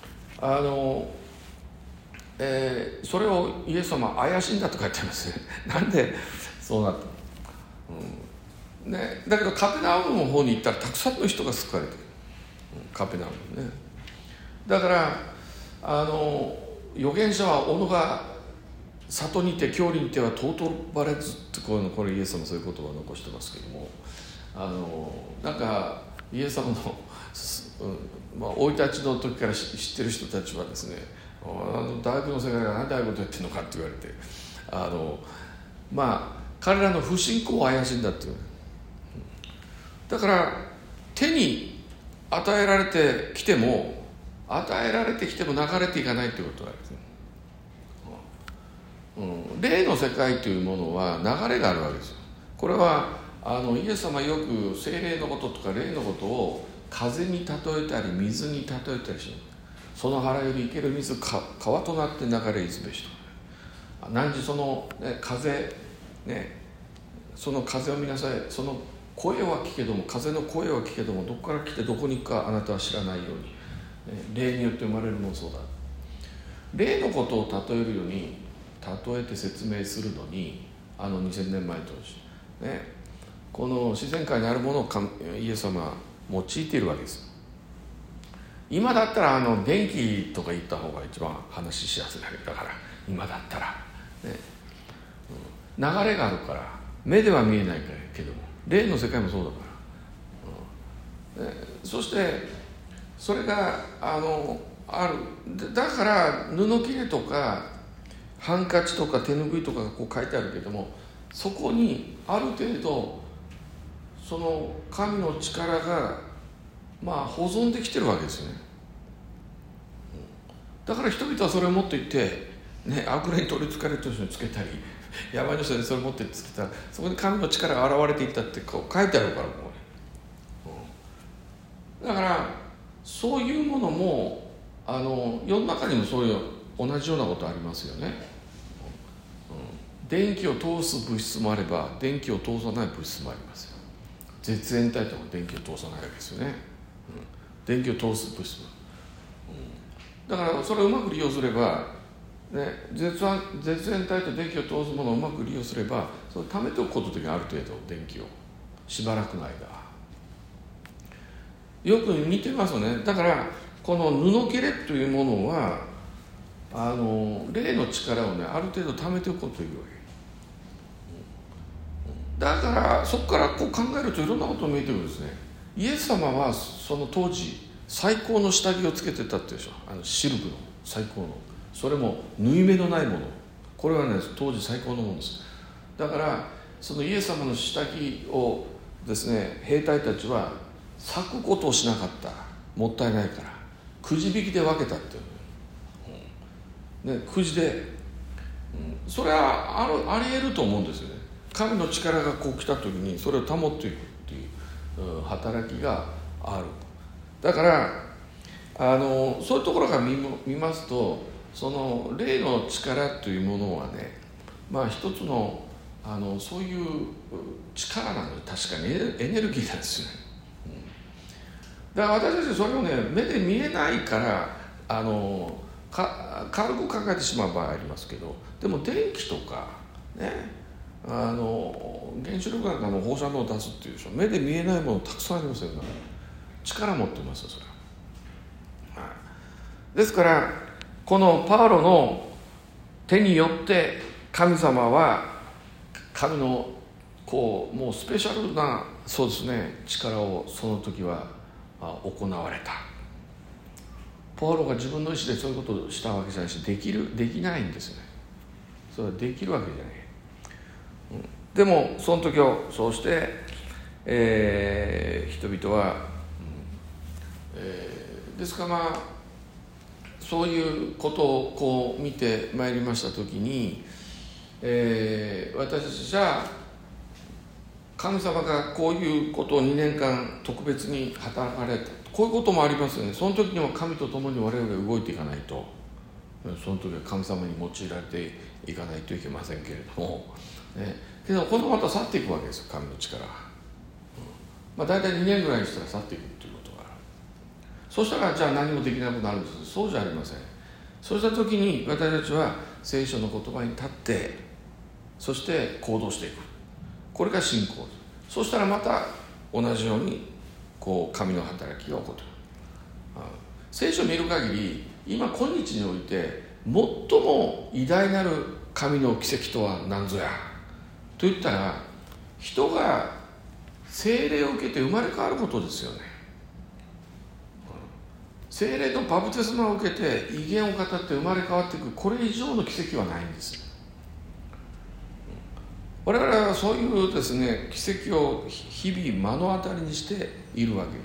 それをイエス様は怪しんだと書いてありますね。なんでそうなったの、だけどカペナウムの方に行ったらたくさんの人が救われている、カペナウムね。だから預言者は斧が里にて郷里にては尊ばれずって、これイエス様もそういう言葉を残してますけども、なんかイエス様の生い立ちの時から知ってる人たちはですね、大工の世界が何でああいうことやってるのかって言われて、彼らの不信仰を怪しんだっていう。だから手に与えられてきても流れていかないということがあるんですね。霊の世界というものは流れがあるわけですよ。これはイエス様はよく聖霊のこととか霊のことを風に例えたり水に例えたりします。その腹より生ける水、川となって流れ出すべしと。何時その、風、その風を見なさい。その声は聞けども、風の声は聞けども、どこから来てどこに行くかあなたは知らないように、霊によって生まれるもそうだ。霊のことを例えるように例えて説明するのに、2000年前として、この自然界にあるものをイエス様は用いているわけです。今だったら電気とか言った方が一番話しやすいだから、今だったら、流れがあるから目では見えないけども、霊の世界もそうだから、そしてそれがある。だから布切れとかハンカチとか手ぬぐいとかがこう書いてあるけども、そこにある程度その神の力が保存できてるわけですよね。 だから人々はそれを持っていって、悪霊に取りつかれてる人につけたり、病の人にそれを持ってつけたら、そこに神の力が現れていったってこう書いてあるから、だからそういうものも世の中にもそういう同じようなことありますよね。電気を通す物質もあれば電気を通さない物質もありますよ。絶縁体とか電気を通さないわけですよね。電気を通す物質も、だからそれをうまく利用すれば、絶縁体と電気を通すものをうまく利用すれば、それを貯めておくこと的にある程度電気をしばらくの間よく似てますよね。だからこの布切れというものは霊の力をある程度貯めておくことがいいわけだから、そこからこう考えるといろんなことが見えてくるんですね。イエス様はその当時最高の下着をつけてたってでしょ。シルクの最高の、それも縫い目のないもの、これはね当時最高のものです。だからそのイエス様の下着をですね、兵隊たちは裂くことをしなかった。もったいないからくじ引きで分けたっていう、くじで、それはあり得ると思うんですよね。神の力がこう来た時にそれを保っていくっていう働きがある。だからそういうところから見ますと、その霊の力というものはね、一つのそういう力なので、確かにエネルギーなんですよね。だから私たちそれをね目で見えないから軽く考えてしまう場合ありますけど、でも電気とかね、原子力なんかの放射能を出すっていうでしょ。目で見えないものたくさんありますよね。力持ってますよそれは。ですからこのパウロの手によって神様は神のこうもうスペシャルなそうですね力をその時は行われた。パウロが自分の意思でそういうことをしたわけじゃないし、できないんですよね。それはできるわけじゃない。でもその時をそうして、人々は、ですからそういうことをこう見てまいりました時に、私たちじゃあ神様がこういうことを2年間特別に働かれた、こういうこともありますよね。その時には神と共に我々が動いていかないと、その時は神様に用いられていかないといけませんけれども、けどこのまた去っていくわけですよ、神の力が、大体2年ぐらいにしたら去っていくということがある。そうしたらじゃあ何もできなくなるんです。そうじゃありません。そうした時に私たちは聖書の言葉に立って、そして行動していく。これが信仰です。そうしたらまた同じようにこう神の働きが起こってくる。聖書を見る限り、今今日において最も偉大なる神の奇跡とは何ぞやと言ったら、人が聖霊を受けて生まれ変わることですよね。聖霊のバプテスマを受けて異言を語って生まれ変わっていく、これ以上の奇跡はないんです。我々はそういうですね奇跡を日々目の当たりにしているわけです。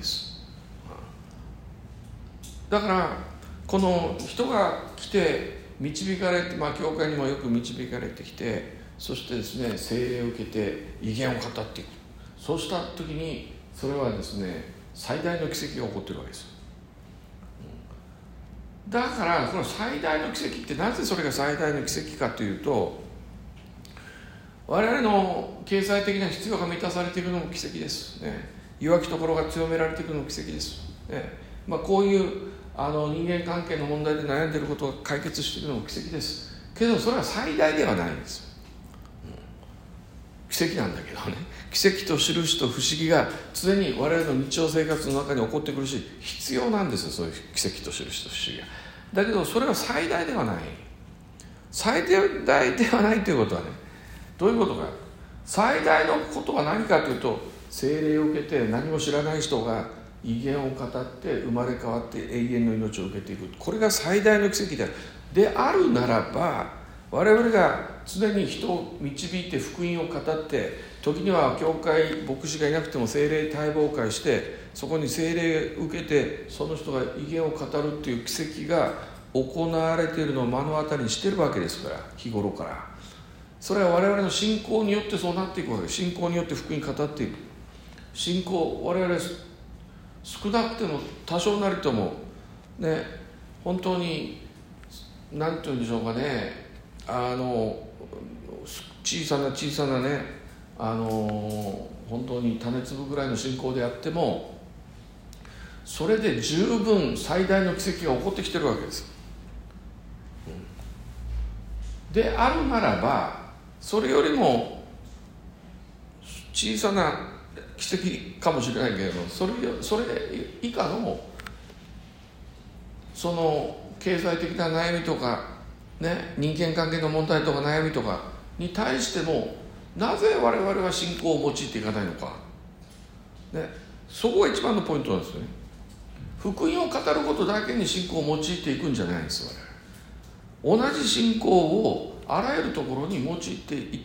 だからこの人が来て導かれて、教会にもよく導かれてきて、そしてですね聖霊を受けて異言を語っていく。そうした時にそれはですね最大の奇跡が起こっているわけです。だからこの最大の奇跡って、なぜそれが最大の奇跡かというと、我々の経済的な必要が満たされていくのも奇跡ですね。弱きところが強められていくのも奇跡です、こういう人間関係の問題で悩んでいることが解決しているのも奇跡ですけど、それは最大ではないんです。奇跡なんだけどね、奇跡と印と不思議が常に我々の日常生活の中に起こってくるし、必要なんですよ、そういう奇跡と印と不思議が。だけどそれは最大ではない。最大ではないということはね、どういうことか。最大のことは何かというと、聖霊を受けて何も知らない人が異言を語って生まれ変わって永遠の命を受けていく、これが最大の奇跡であるならば、我々が常に人を導いて福音を語って、時には教会牧師がいなくても聖霊大望会して、そこに聖霊を受けてその人が異言を語るっていう奇跡が起行われているのを目の当たりにしているわけですから、日頃から。それは我々の信仰によってそうなっていくわけです。信仰によって福音語っていく。信仰、我々少なくても多少なりともね、本当に何て言うんでしょうかね、小さなね、本当に種粒ぐらいの信仰であっても、それで十分最大の奇跡が起こってきてるわけです。であるならば、それよりも小さな奇跡かもしれないけれども、それ以下のその経済的な悩みとか、ね、人間関係の問題とか悩みとかに対しても、なぜ我々は信仰を用いていかないのか、ね、そこが一番のポイントなんですよね。福音を語ることだけに信仰を用いていくんじゃないんです。我々同じ信仰をあらゆるところに用いていって、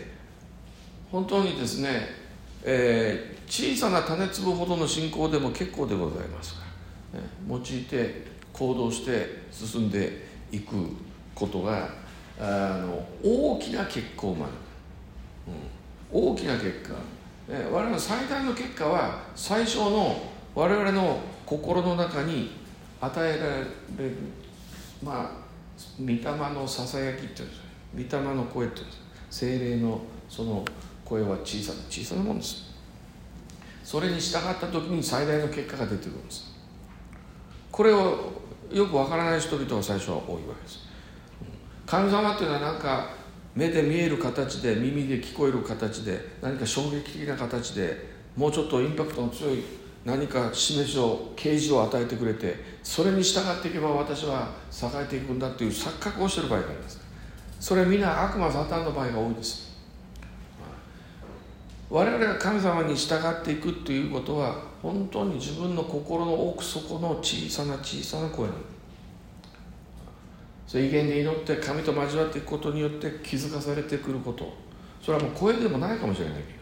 本当にですね、小さな種粒ほどの信仰でも結構でございますから、ね、用いて行動して進んでいくことが大きな結果を生まれる、大きな結果、我々の最大の結果は最初の我々の心の中に与えられる、御霊のささやきっていうんです。御霊の声っていうんです。聖霊のその声は小さなものです。それに従った時に最大の結果が出てくるんです。これをよくわからない人々が最初は多いわけです。神様っていうのはなんか目で見える形で、耳で聞こえる形で、何か衝撃的な形で、もうちょっとインパクトの強い何か示しを、啓示を与えてくれて、それに従っていけば私は栄えていくんだっていう錯覚をしている場合があります。それはみんな悪魔サタンの場合が多いです。我々が神様に従っていくということは、本当に自分の心の奥底の小さな声なの。それ威厳で祈って神と交わっていくことによって気づかされてくること、それはもう声でもないかもしれないけど、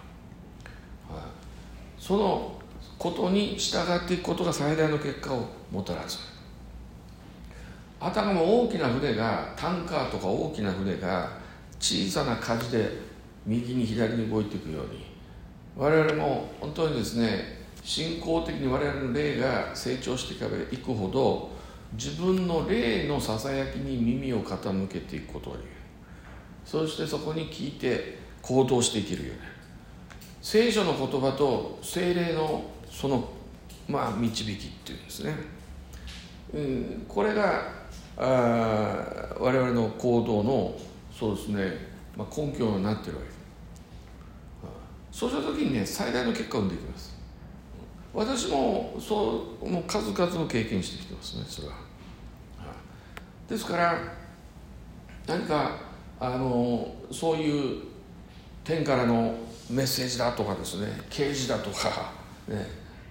そのことに従っていくことが最大の結果をもたらす。あたかも大きな船が、タンカーとか大きな船が小さな舵で右に左に動いていくように、我々も本当にですね、信仰的に我々の霊が成長していくほど、自分の霊のささやきに耳を傾けていくことができる。そしてそこに聞いて行動していけるようになる。聖書の言葉と聖霊のその導きっていうんですね、これが我々の行動のそうですね、根拠になっているわけです。そうした時にね、最大の結果を生んでいきます。私ももう数々の経験してきてますね、それは。ですから何かそういう天からのメッセージだとかですね、啓示だとかね、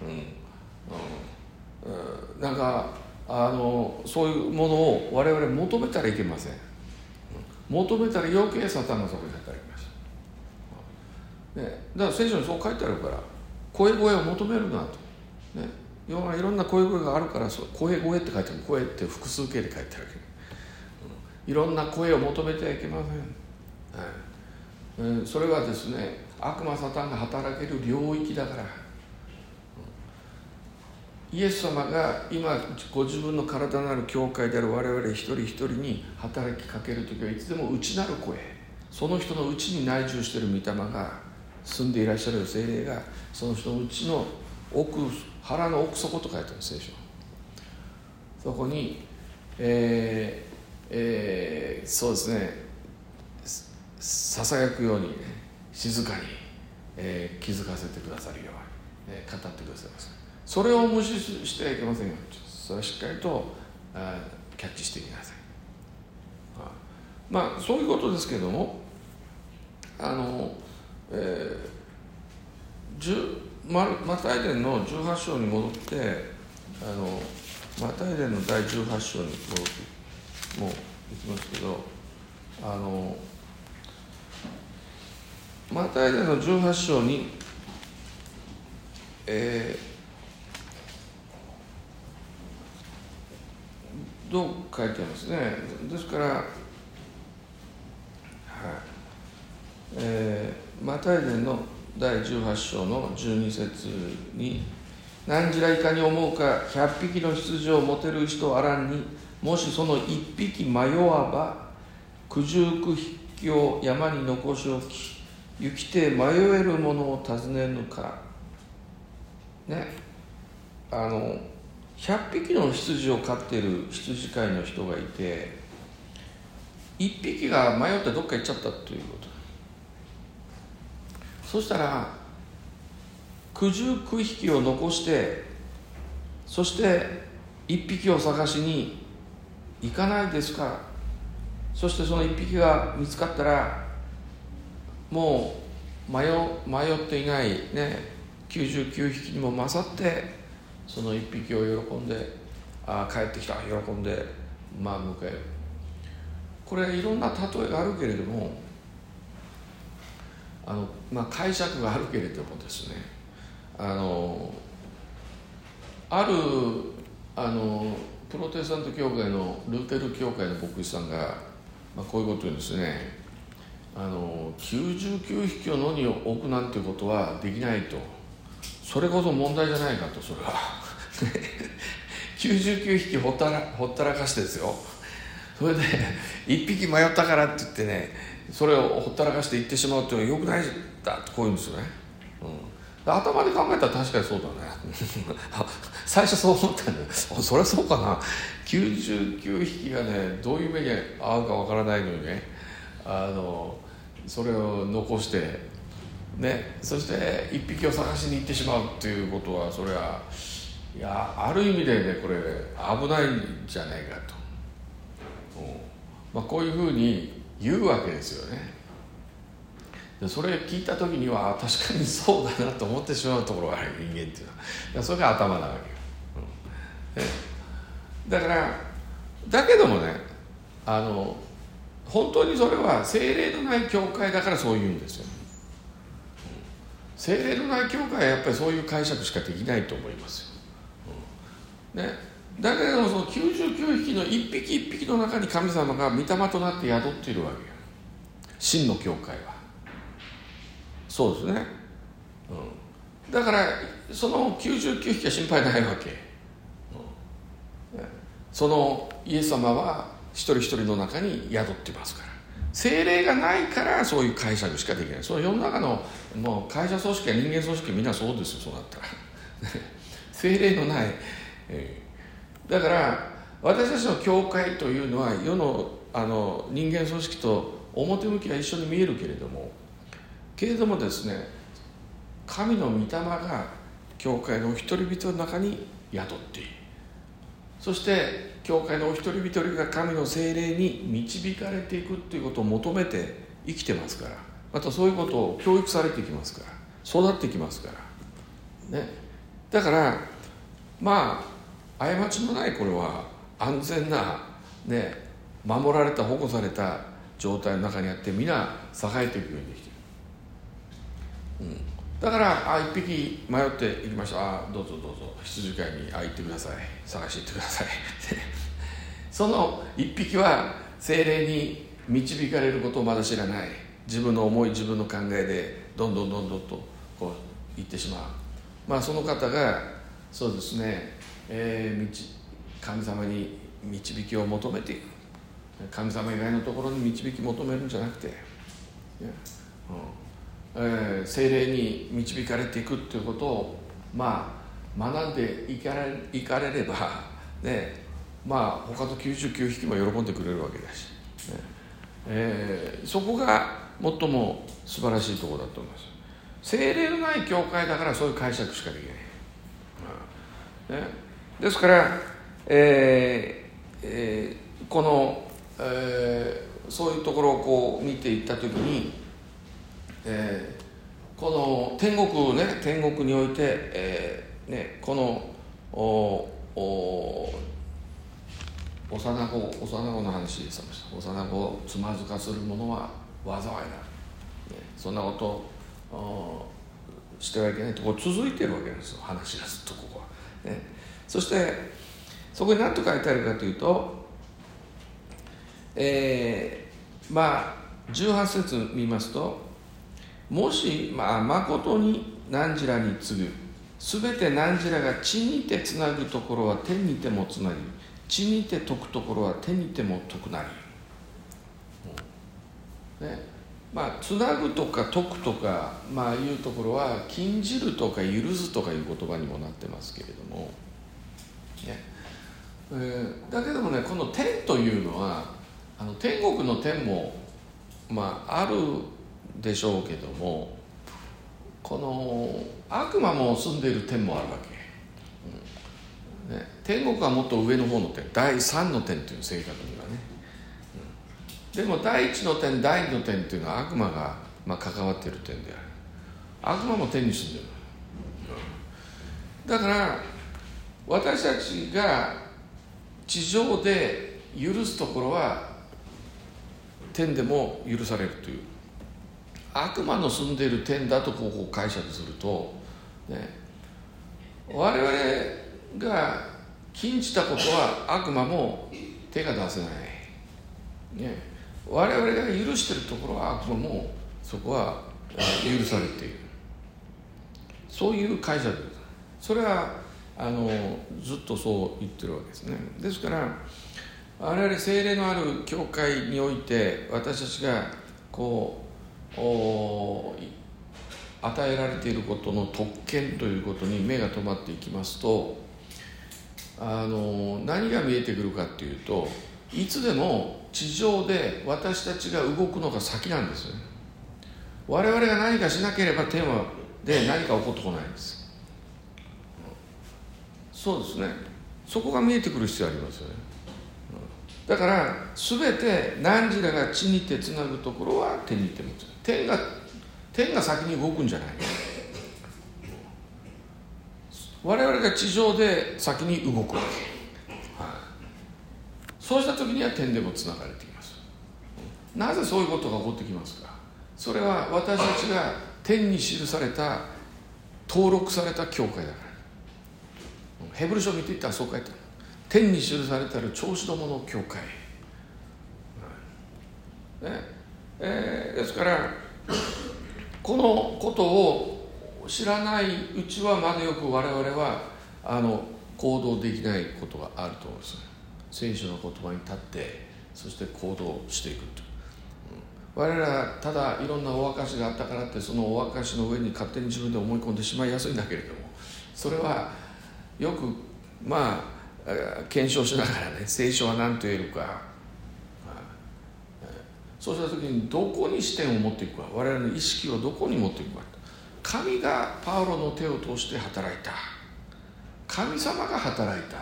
なんかそういうものを我々求めたらいけません。求めたら余計サタンがそこに働きます。だから聖書にそう書いてあるから、声を求めるなと、ね、いろんな声があるから、声って書いてある。声って複数形で書いてあるけど、いろんな声を求めてはいけません。それはですね、悪魔サタンが働ける領域だから。イエス様が今ご自分の体なる教会である我々一人一人に働きかけるときはいつでも内なる声、その人の内に内住している御霊が住んでいらっしゃる聖霊が、その人の内の腹の奥底と書いてある聖書。そこに、そうですね、ささやくように、ね、静かに、気づかせてくださるように、語ってくださいます。それを無視してはいけませんよ。それはしっかりとキャッチしていきなさい。そういうことですけれども、マタイ伝の18章に戻って、マタイ伝の第18章に戻ってもういきますけど、マタイ伝の18章に、 どう書いてありますね。ですから、マタイ伝の第18章の12節に、何時らいかに思うか、100匹の羊を持てる人あらんに、もしその1匹迷わば、九十九匹を山に残しおき、行きて迷える者を尋ねぬか。ね、100匹の羊を飼っている羊飼いの人がいて、1匹が迷ってどっか行っちゃったということ。そしたら九十九匹を残して、そして1匹を探しに行かないですか。そしてその1匹が見つかったら、もう迷っていないね、99匹にも勝ってその1匹を喜んで、帰ってきた、喜んで迎える。これいろんな例えがあるけれども、解釈があるけれどもですね、あるプロテスタント教会のルーテル教会の牧師さんが、こういうことを言うんですね。99匹を野に置くなんてことはできないと。それこそ問題じゃないかと。それは99匹ほったらかしてですよ。それで1匹迷ったからって言ってね、それをほったらかして行ってしまうっていうのは良くないだとこう言うんですよね。頭で考えたら確かにそうだね最初そう思ったんだよ。そりゃそうかな。99匹がね、どういう目に遭うかわからないのにね、それを残してね、そして1匹を探しに行ってしまうっていうことは、それはある意味でね、これ危ないんじゃないかと、こういうふうに言うわけですよね。でそれを聞いた時には確かにそうだなと思ってしまうところがある、人間っていうのは。それが頭なわけよ、だからだけどもね、本当にそれは聖霊のない教会だからそう言うんですよ。聖霊のない教会はやっぱりそういう解釈しかできないと思いますよ、だけどその99匹の1匹1匹の中に神様が御霊となって宿っているわけよ、真の教会は。そうですね、だからその99匹は心配ないわけ、そのイエス様は一人一人の中に宿ってますから。聖霊がないからそういう解釈しかできない。その世の中のもう会社組織や人間組織みんなそうですよ、そうなったら聖霊のない、だから私たちの教会というのは世の人間組織と表向きは一緒に見えるけれどもですね、神の御霊が教会のお一人一人の中に宿っている。そして教会のお一人一人が神の聖霊に導かれていくということを求めて生きてますから、またそういうことを教育されていきますから、育っていきますからね。だから過ちのないこれは安全なね、守られた保護された状態の中にあって、皆栄えていくようにできている、だから一匹迷って行きました。どうぞどうぞ羊飼いに行ってください、探して行ってくださいその一匹は聖霊に導かれることをまだ知らない。自分の思い、自分の考えでどんどんとこう行ってしまう。その方がそうですね、神様に導きを求めていく。神様以外のところに導き求めるんじゃなくて、聖霊に導かれていくっていうことを学んでいかれればね、他の99匹も喜んでくれるわけだし、そこが最も素晴らしいところだと思います。聖霊のない教会だからそういう解釈しかできない、ですから、この、そういうところをこう見ていったときに、この天国において、この幼子の話でした。幼子をつまずかする者は災いだ、そんなことをしてはいけないとこう続いているわけですよ、話がずっとここは、そしてそこに何と書いてあるかというと、 18節見ますと、もし、誠に汝らに告ぐ、すべて汝らが地にてつなぐところは天にてもつなぎ、地にて解くところは天にても解くなり。つなぐとか解くとか、いうところは禁じるとか許すとかいう言葉にもなってますけれども、だけどもね、この天というのは天国の天もあるでしょうけども、この悪魔も住んでいる天もあるわけ、天国はもっと上の方の天、第3の天という正確にはね、でも第1の天第2の天というのは悪魔が関わっている天である。悪魔も天に住んでいる、だから私たちが地上で許すところは天でも許されるという、悪魔の住んでいる天だとこう解釈すると、我々が禁じたことは悪魔も手が出せない、我々が許しているところは悪魔もそこは許されている、そういう解釈です。それはずっとそう言ってるわけですね。ですから我々聖霊のある教会において、私たちが与えられていることの特権ということに目が留まっていきますと、何が見えてくるかっていうと、いつでも地上で私たちが動くのが先なんですよね。我々が何かしなければ天で何か起こってこないんです。そうですね、そこが見えてくる必要ありますよね。だから全て汝らが地にてつなぐところは天にてもつなぐ、天が先に動くんじゃない、我々が地上で先に動くわけ、そうした時には天でもつながれています。なぜそういうことが起こってきますか。それは私たちが天に記された登録された教会だから。ヘブル書を見ていったらそう書いてある。天に記されている長子どもの教会、ですからこのことを知らないうちはまだよく我々は行動できないことがあると思います。聖書の言葉に立ってそして行動していくと、我々はただいろんなお証があったからってそのお証の上に勝手に自分で思い込んでしまいやすいんだけれども、それはよく検証しながらね、聖書は何と言えるか、そうした時にどこに視点を持っていくか、我々の意識をどこに持っていくか。神がパウロの手を通して働いた、神様が働いた、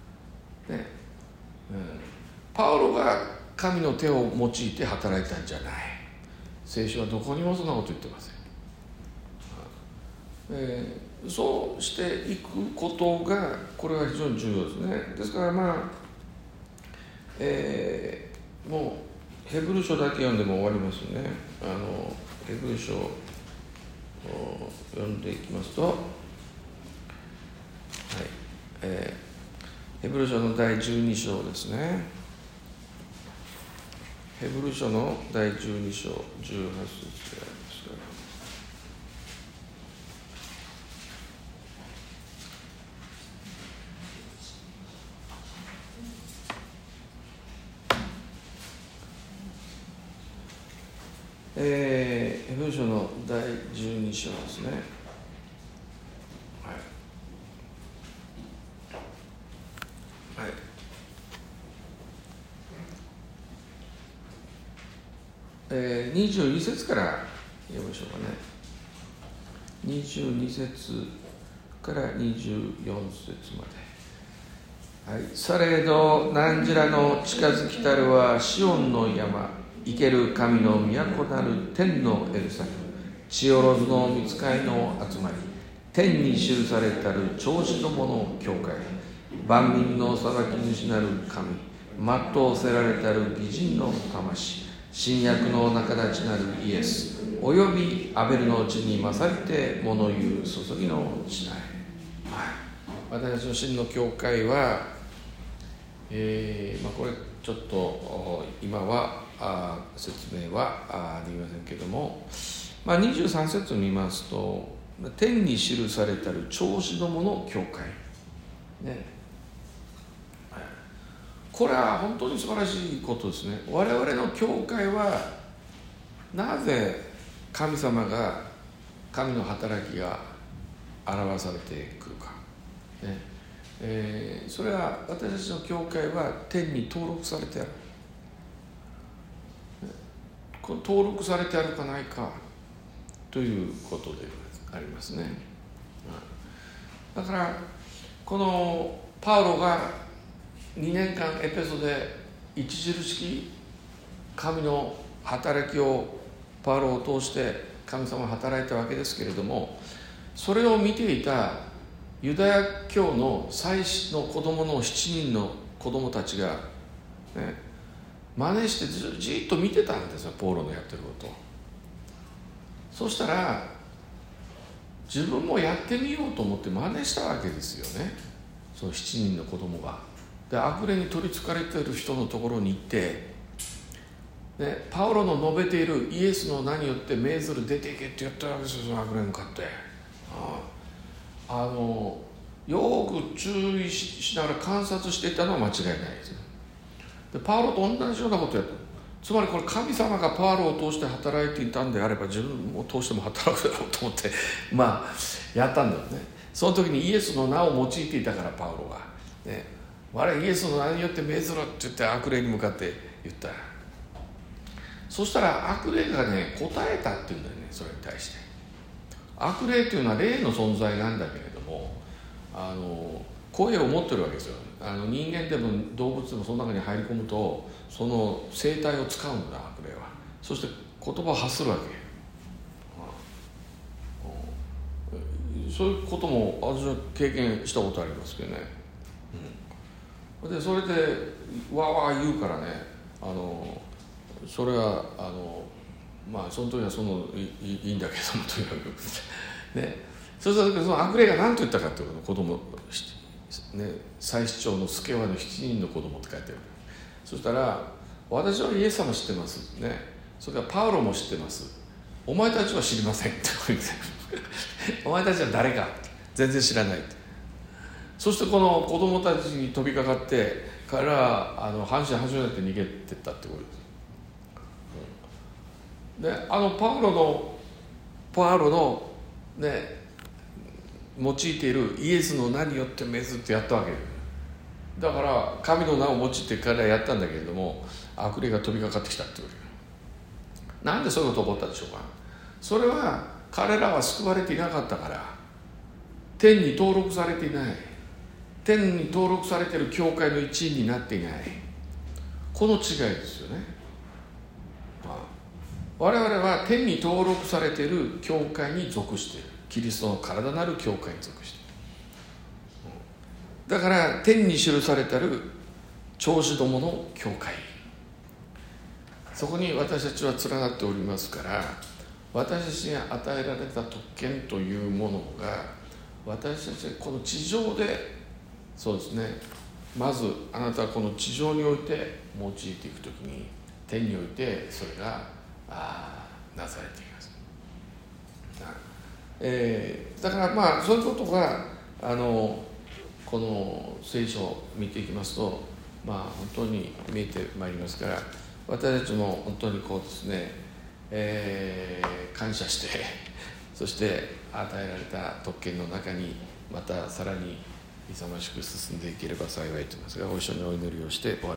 パウロが神の手を用いて働いたんじゃない。聖書はどこにもそんなこと言ってません。そうしていくことがこれは非常に重要ですね。ですからもうヘブル書だけ読んでも終わりますね。ヘブル書を読んでいきますと、ヘブル書の第12章ですね。ヘブル書の第12章18節でありますから、ヘブル書の第12章ですね。22節から読みましょうかね。22節から24節まで。されど汝らの近づきたるはシオンの山、生ける神の都なる天のエルサレム、血おろずの御使いの集まり、天に記されたる長子どもの教会、万民の裁き主なる神、全うせられたる義人の魂、新約の仲立ちなるイエス、およびアベルの血に勝って物言う注ぎの血なり。私たちの真の教会は、これちちょっと今は説明はできませんけれども、23節を見ますと、天に記されたる長子どもの教会、ね、これは本当に素晴らしいことですね。我々の教会はなぜ神様が、神の働きが表されてくるか、ね、それは私たちの教会は天に登録されてある。この登録されてあるかないかということでありますね。だからこのパウロが2年間エペソで著しき神の働きをパウロを通して神様が働いたわけですけれども、それを見ていたユダヤ教の祭司の子供の7人の子供たちが、ね、真似してじっと見てたんですよ、ポーロのやってることを。そしたら自分もやってみようと思って真似したわけですよね、その7人の子供が。で、悪霊に取りつかれている人のところに行って、ね、パウロの述べているイエスの名によって命ずる出ていけって言ったわけですよ、その悪霊に向かって。よく注意 しながら観察していたのは間違いないですね。で、パウロと同じようなことをやった。つまりこれ神様がパウロを通して働いていたんであれば、自分も通しても働くだろうと思ってやったんだよね。その時にイエスの名を用いていたから、パウロが、ね、我々イエスの名によって命ずろって言って悪霊に向かって言った。そしたら悪霊がね、答えたっていうんだよね、それに対して。悪霊っていうのは霊の存在なんだけれども、声を持ってるわけですよ。人間でも動物でもその中に入り込むと、その声帯を使うんだ、悪霊は。そして言葉を発するわけ。そういうことも私は経験したことありますけどね。でそれでわーわー言うからね、それはその時はいいんだけども、とにかくね。そうした時その悪霊が何と言ったかっていうこと、子供ね、祭司長の助はの7人の子供って書いてある。そしたら、私はイエス様知ってますね、それからパウロも知ってます、お前たちは知りませんって言ってお前たちは誰か全然知らないって。そしてこの子供たちに飛びかかって、彼らは半身始めて逃げてったってことです。で、パウロのね、用いているイエスの名によって命ずってやったわけです。だから神の名を用いて彼らやったんだけれども、悪霊が飛びかかってきたってこと。なんでそういうこと起こったでしょうか。それは彼らは救われていなかったから、天に登録されていない、天に登録されている教会の一員になっていない、この違いですよね。我々は天に登録されている教会に属している、キリストの体なる教会に属している。だから天に記されている長子どもの教会、そこに私たちは連なっておりますから、私たちに与えられた特権というものが、私たちはこの地上で、そうですね、まずあなたはこの地上において用いていくときに、天においてそれがなされています。だからそういうことがこの聖書を見ていきますと、本当に見えてまいりますから、私たちも本当にこうですね、感謝してそして与えられた特権の中にまたさらに勇ましく進んでいければ幸いと思いますが、ご一緒にお祈りをして終わります。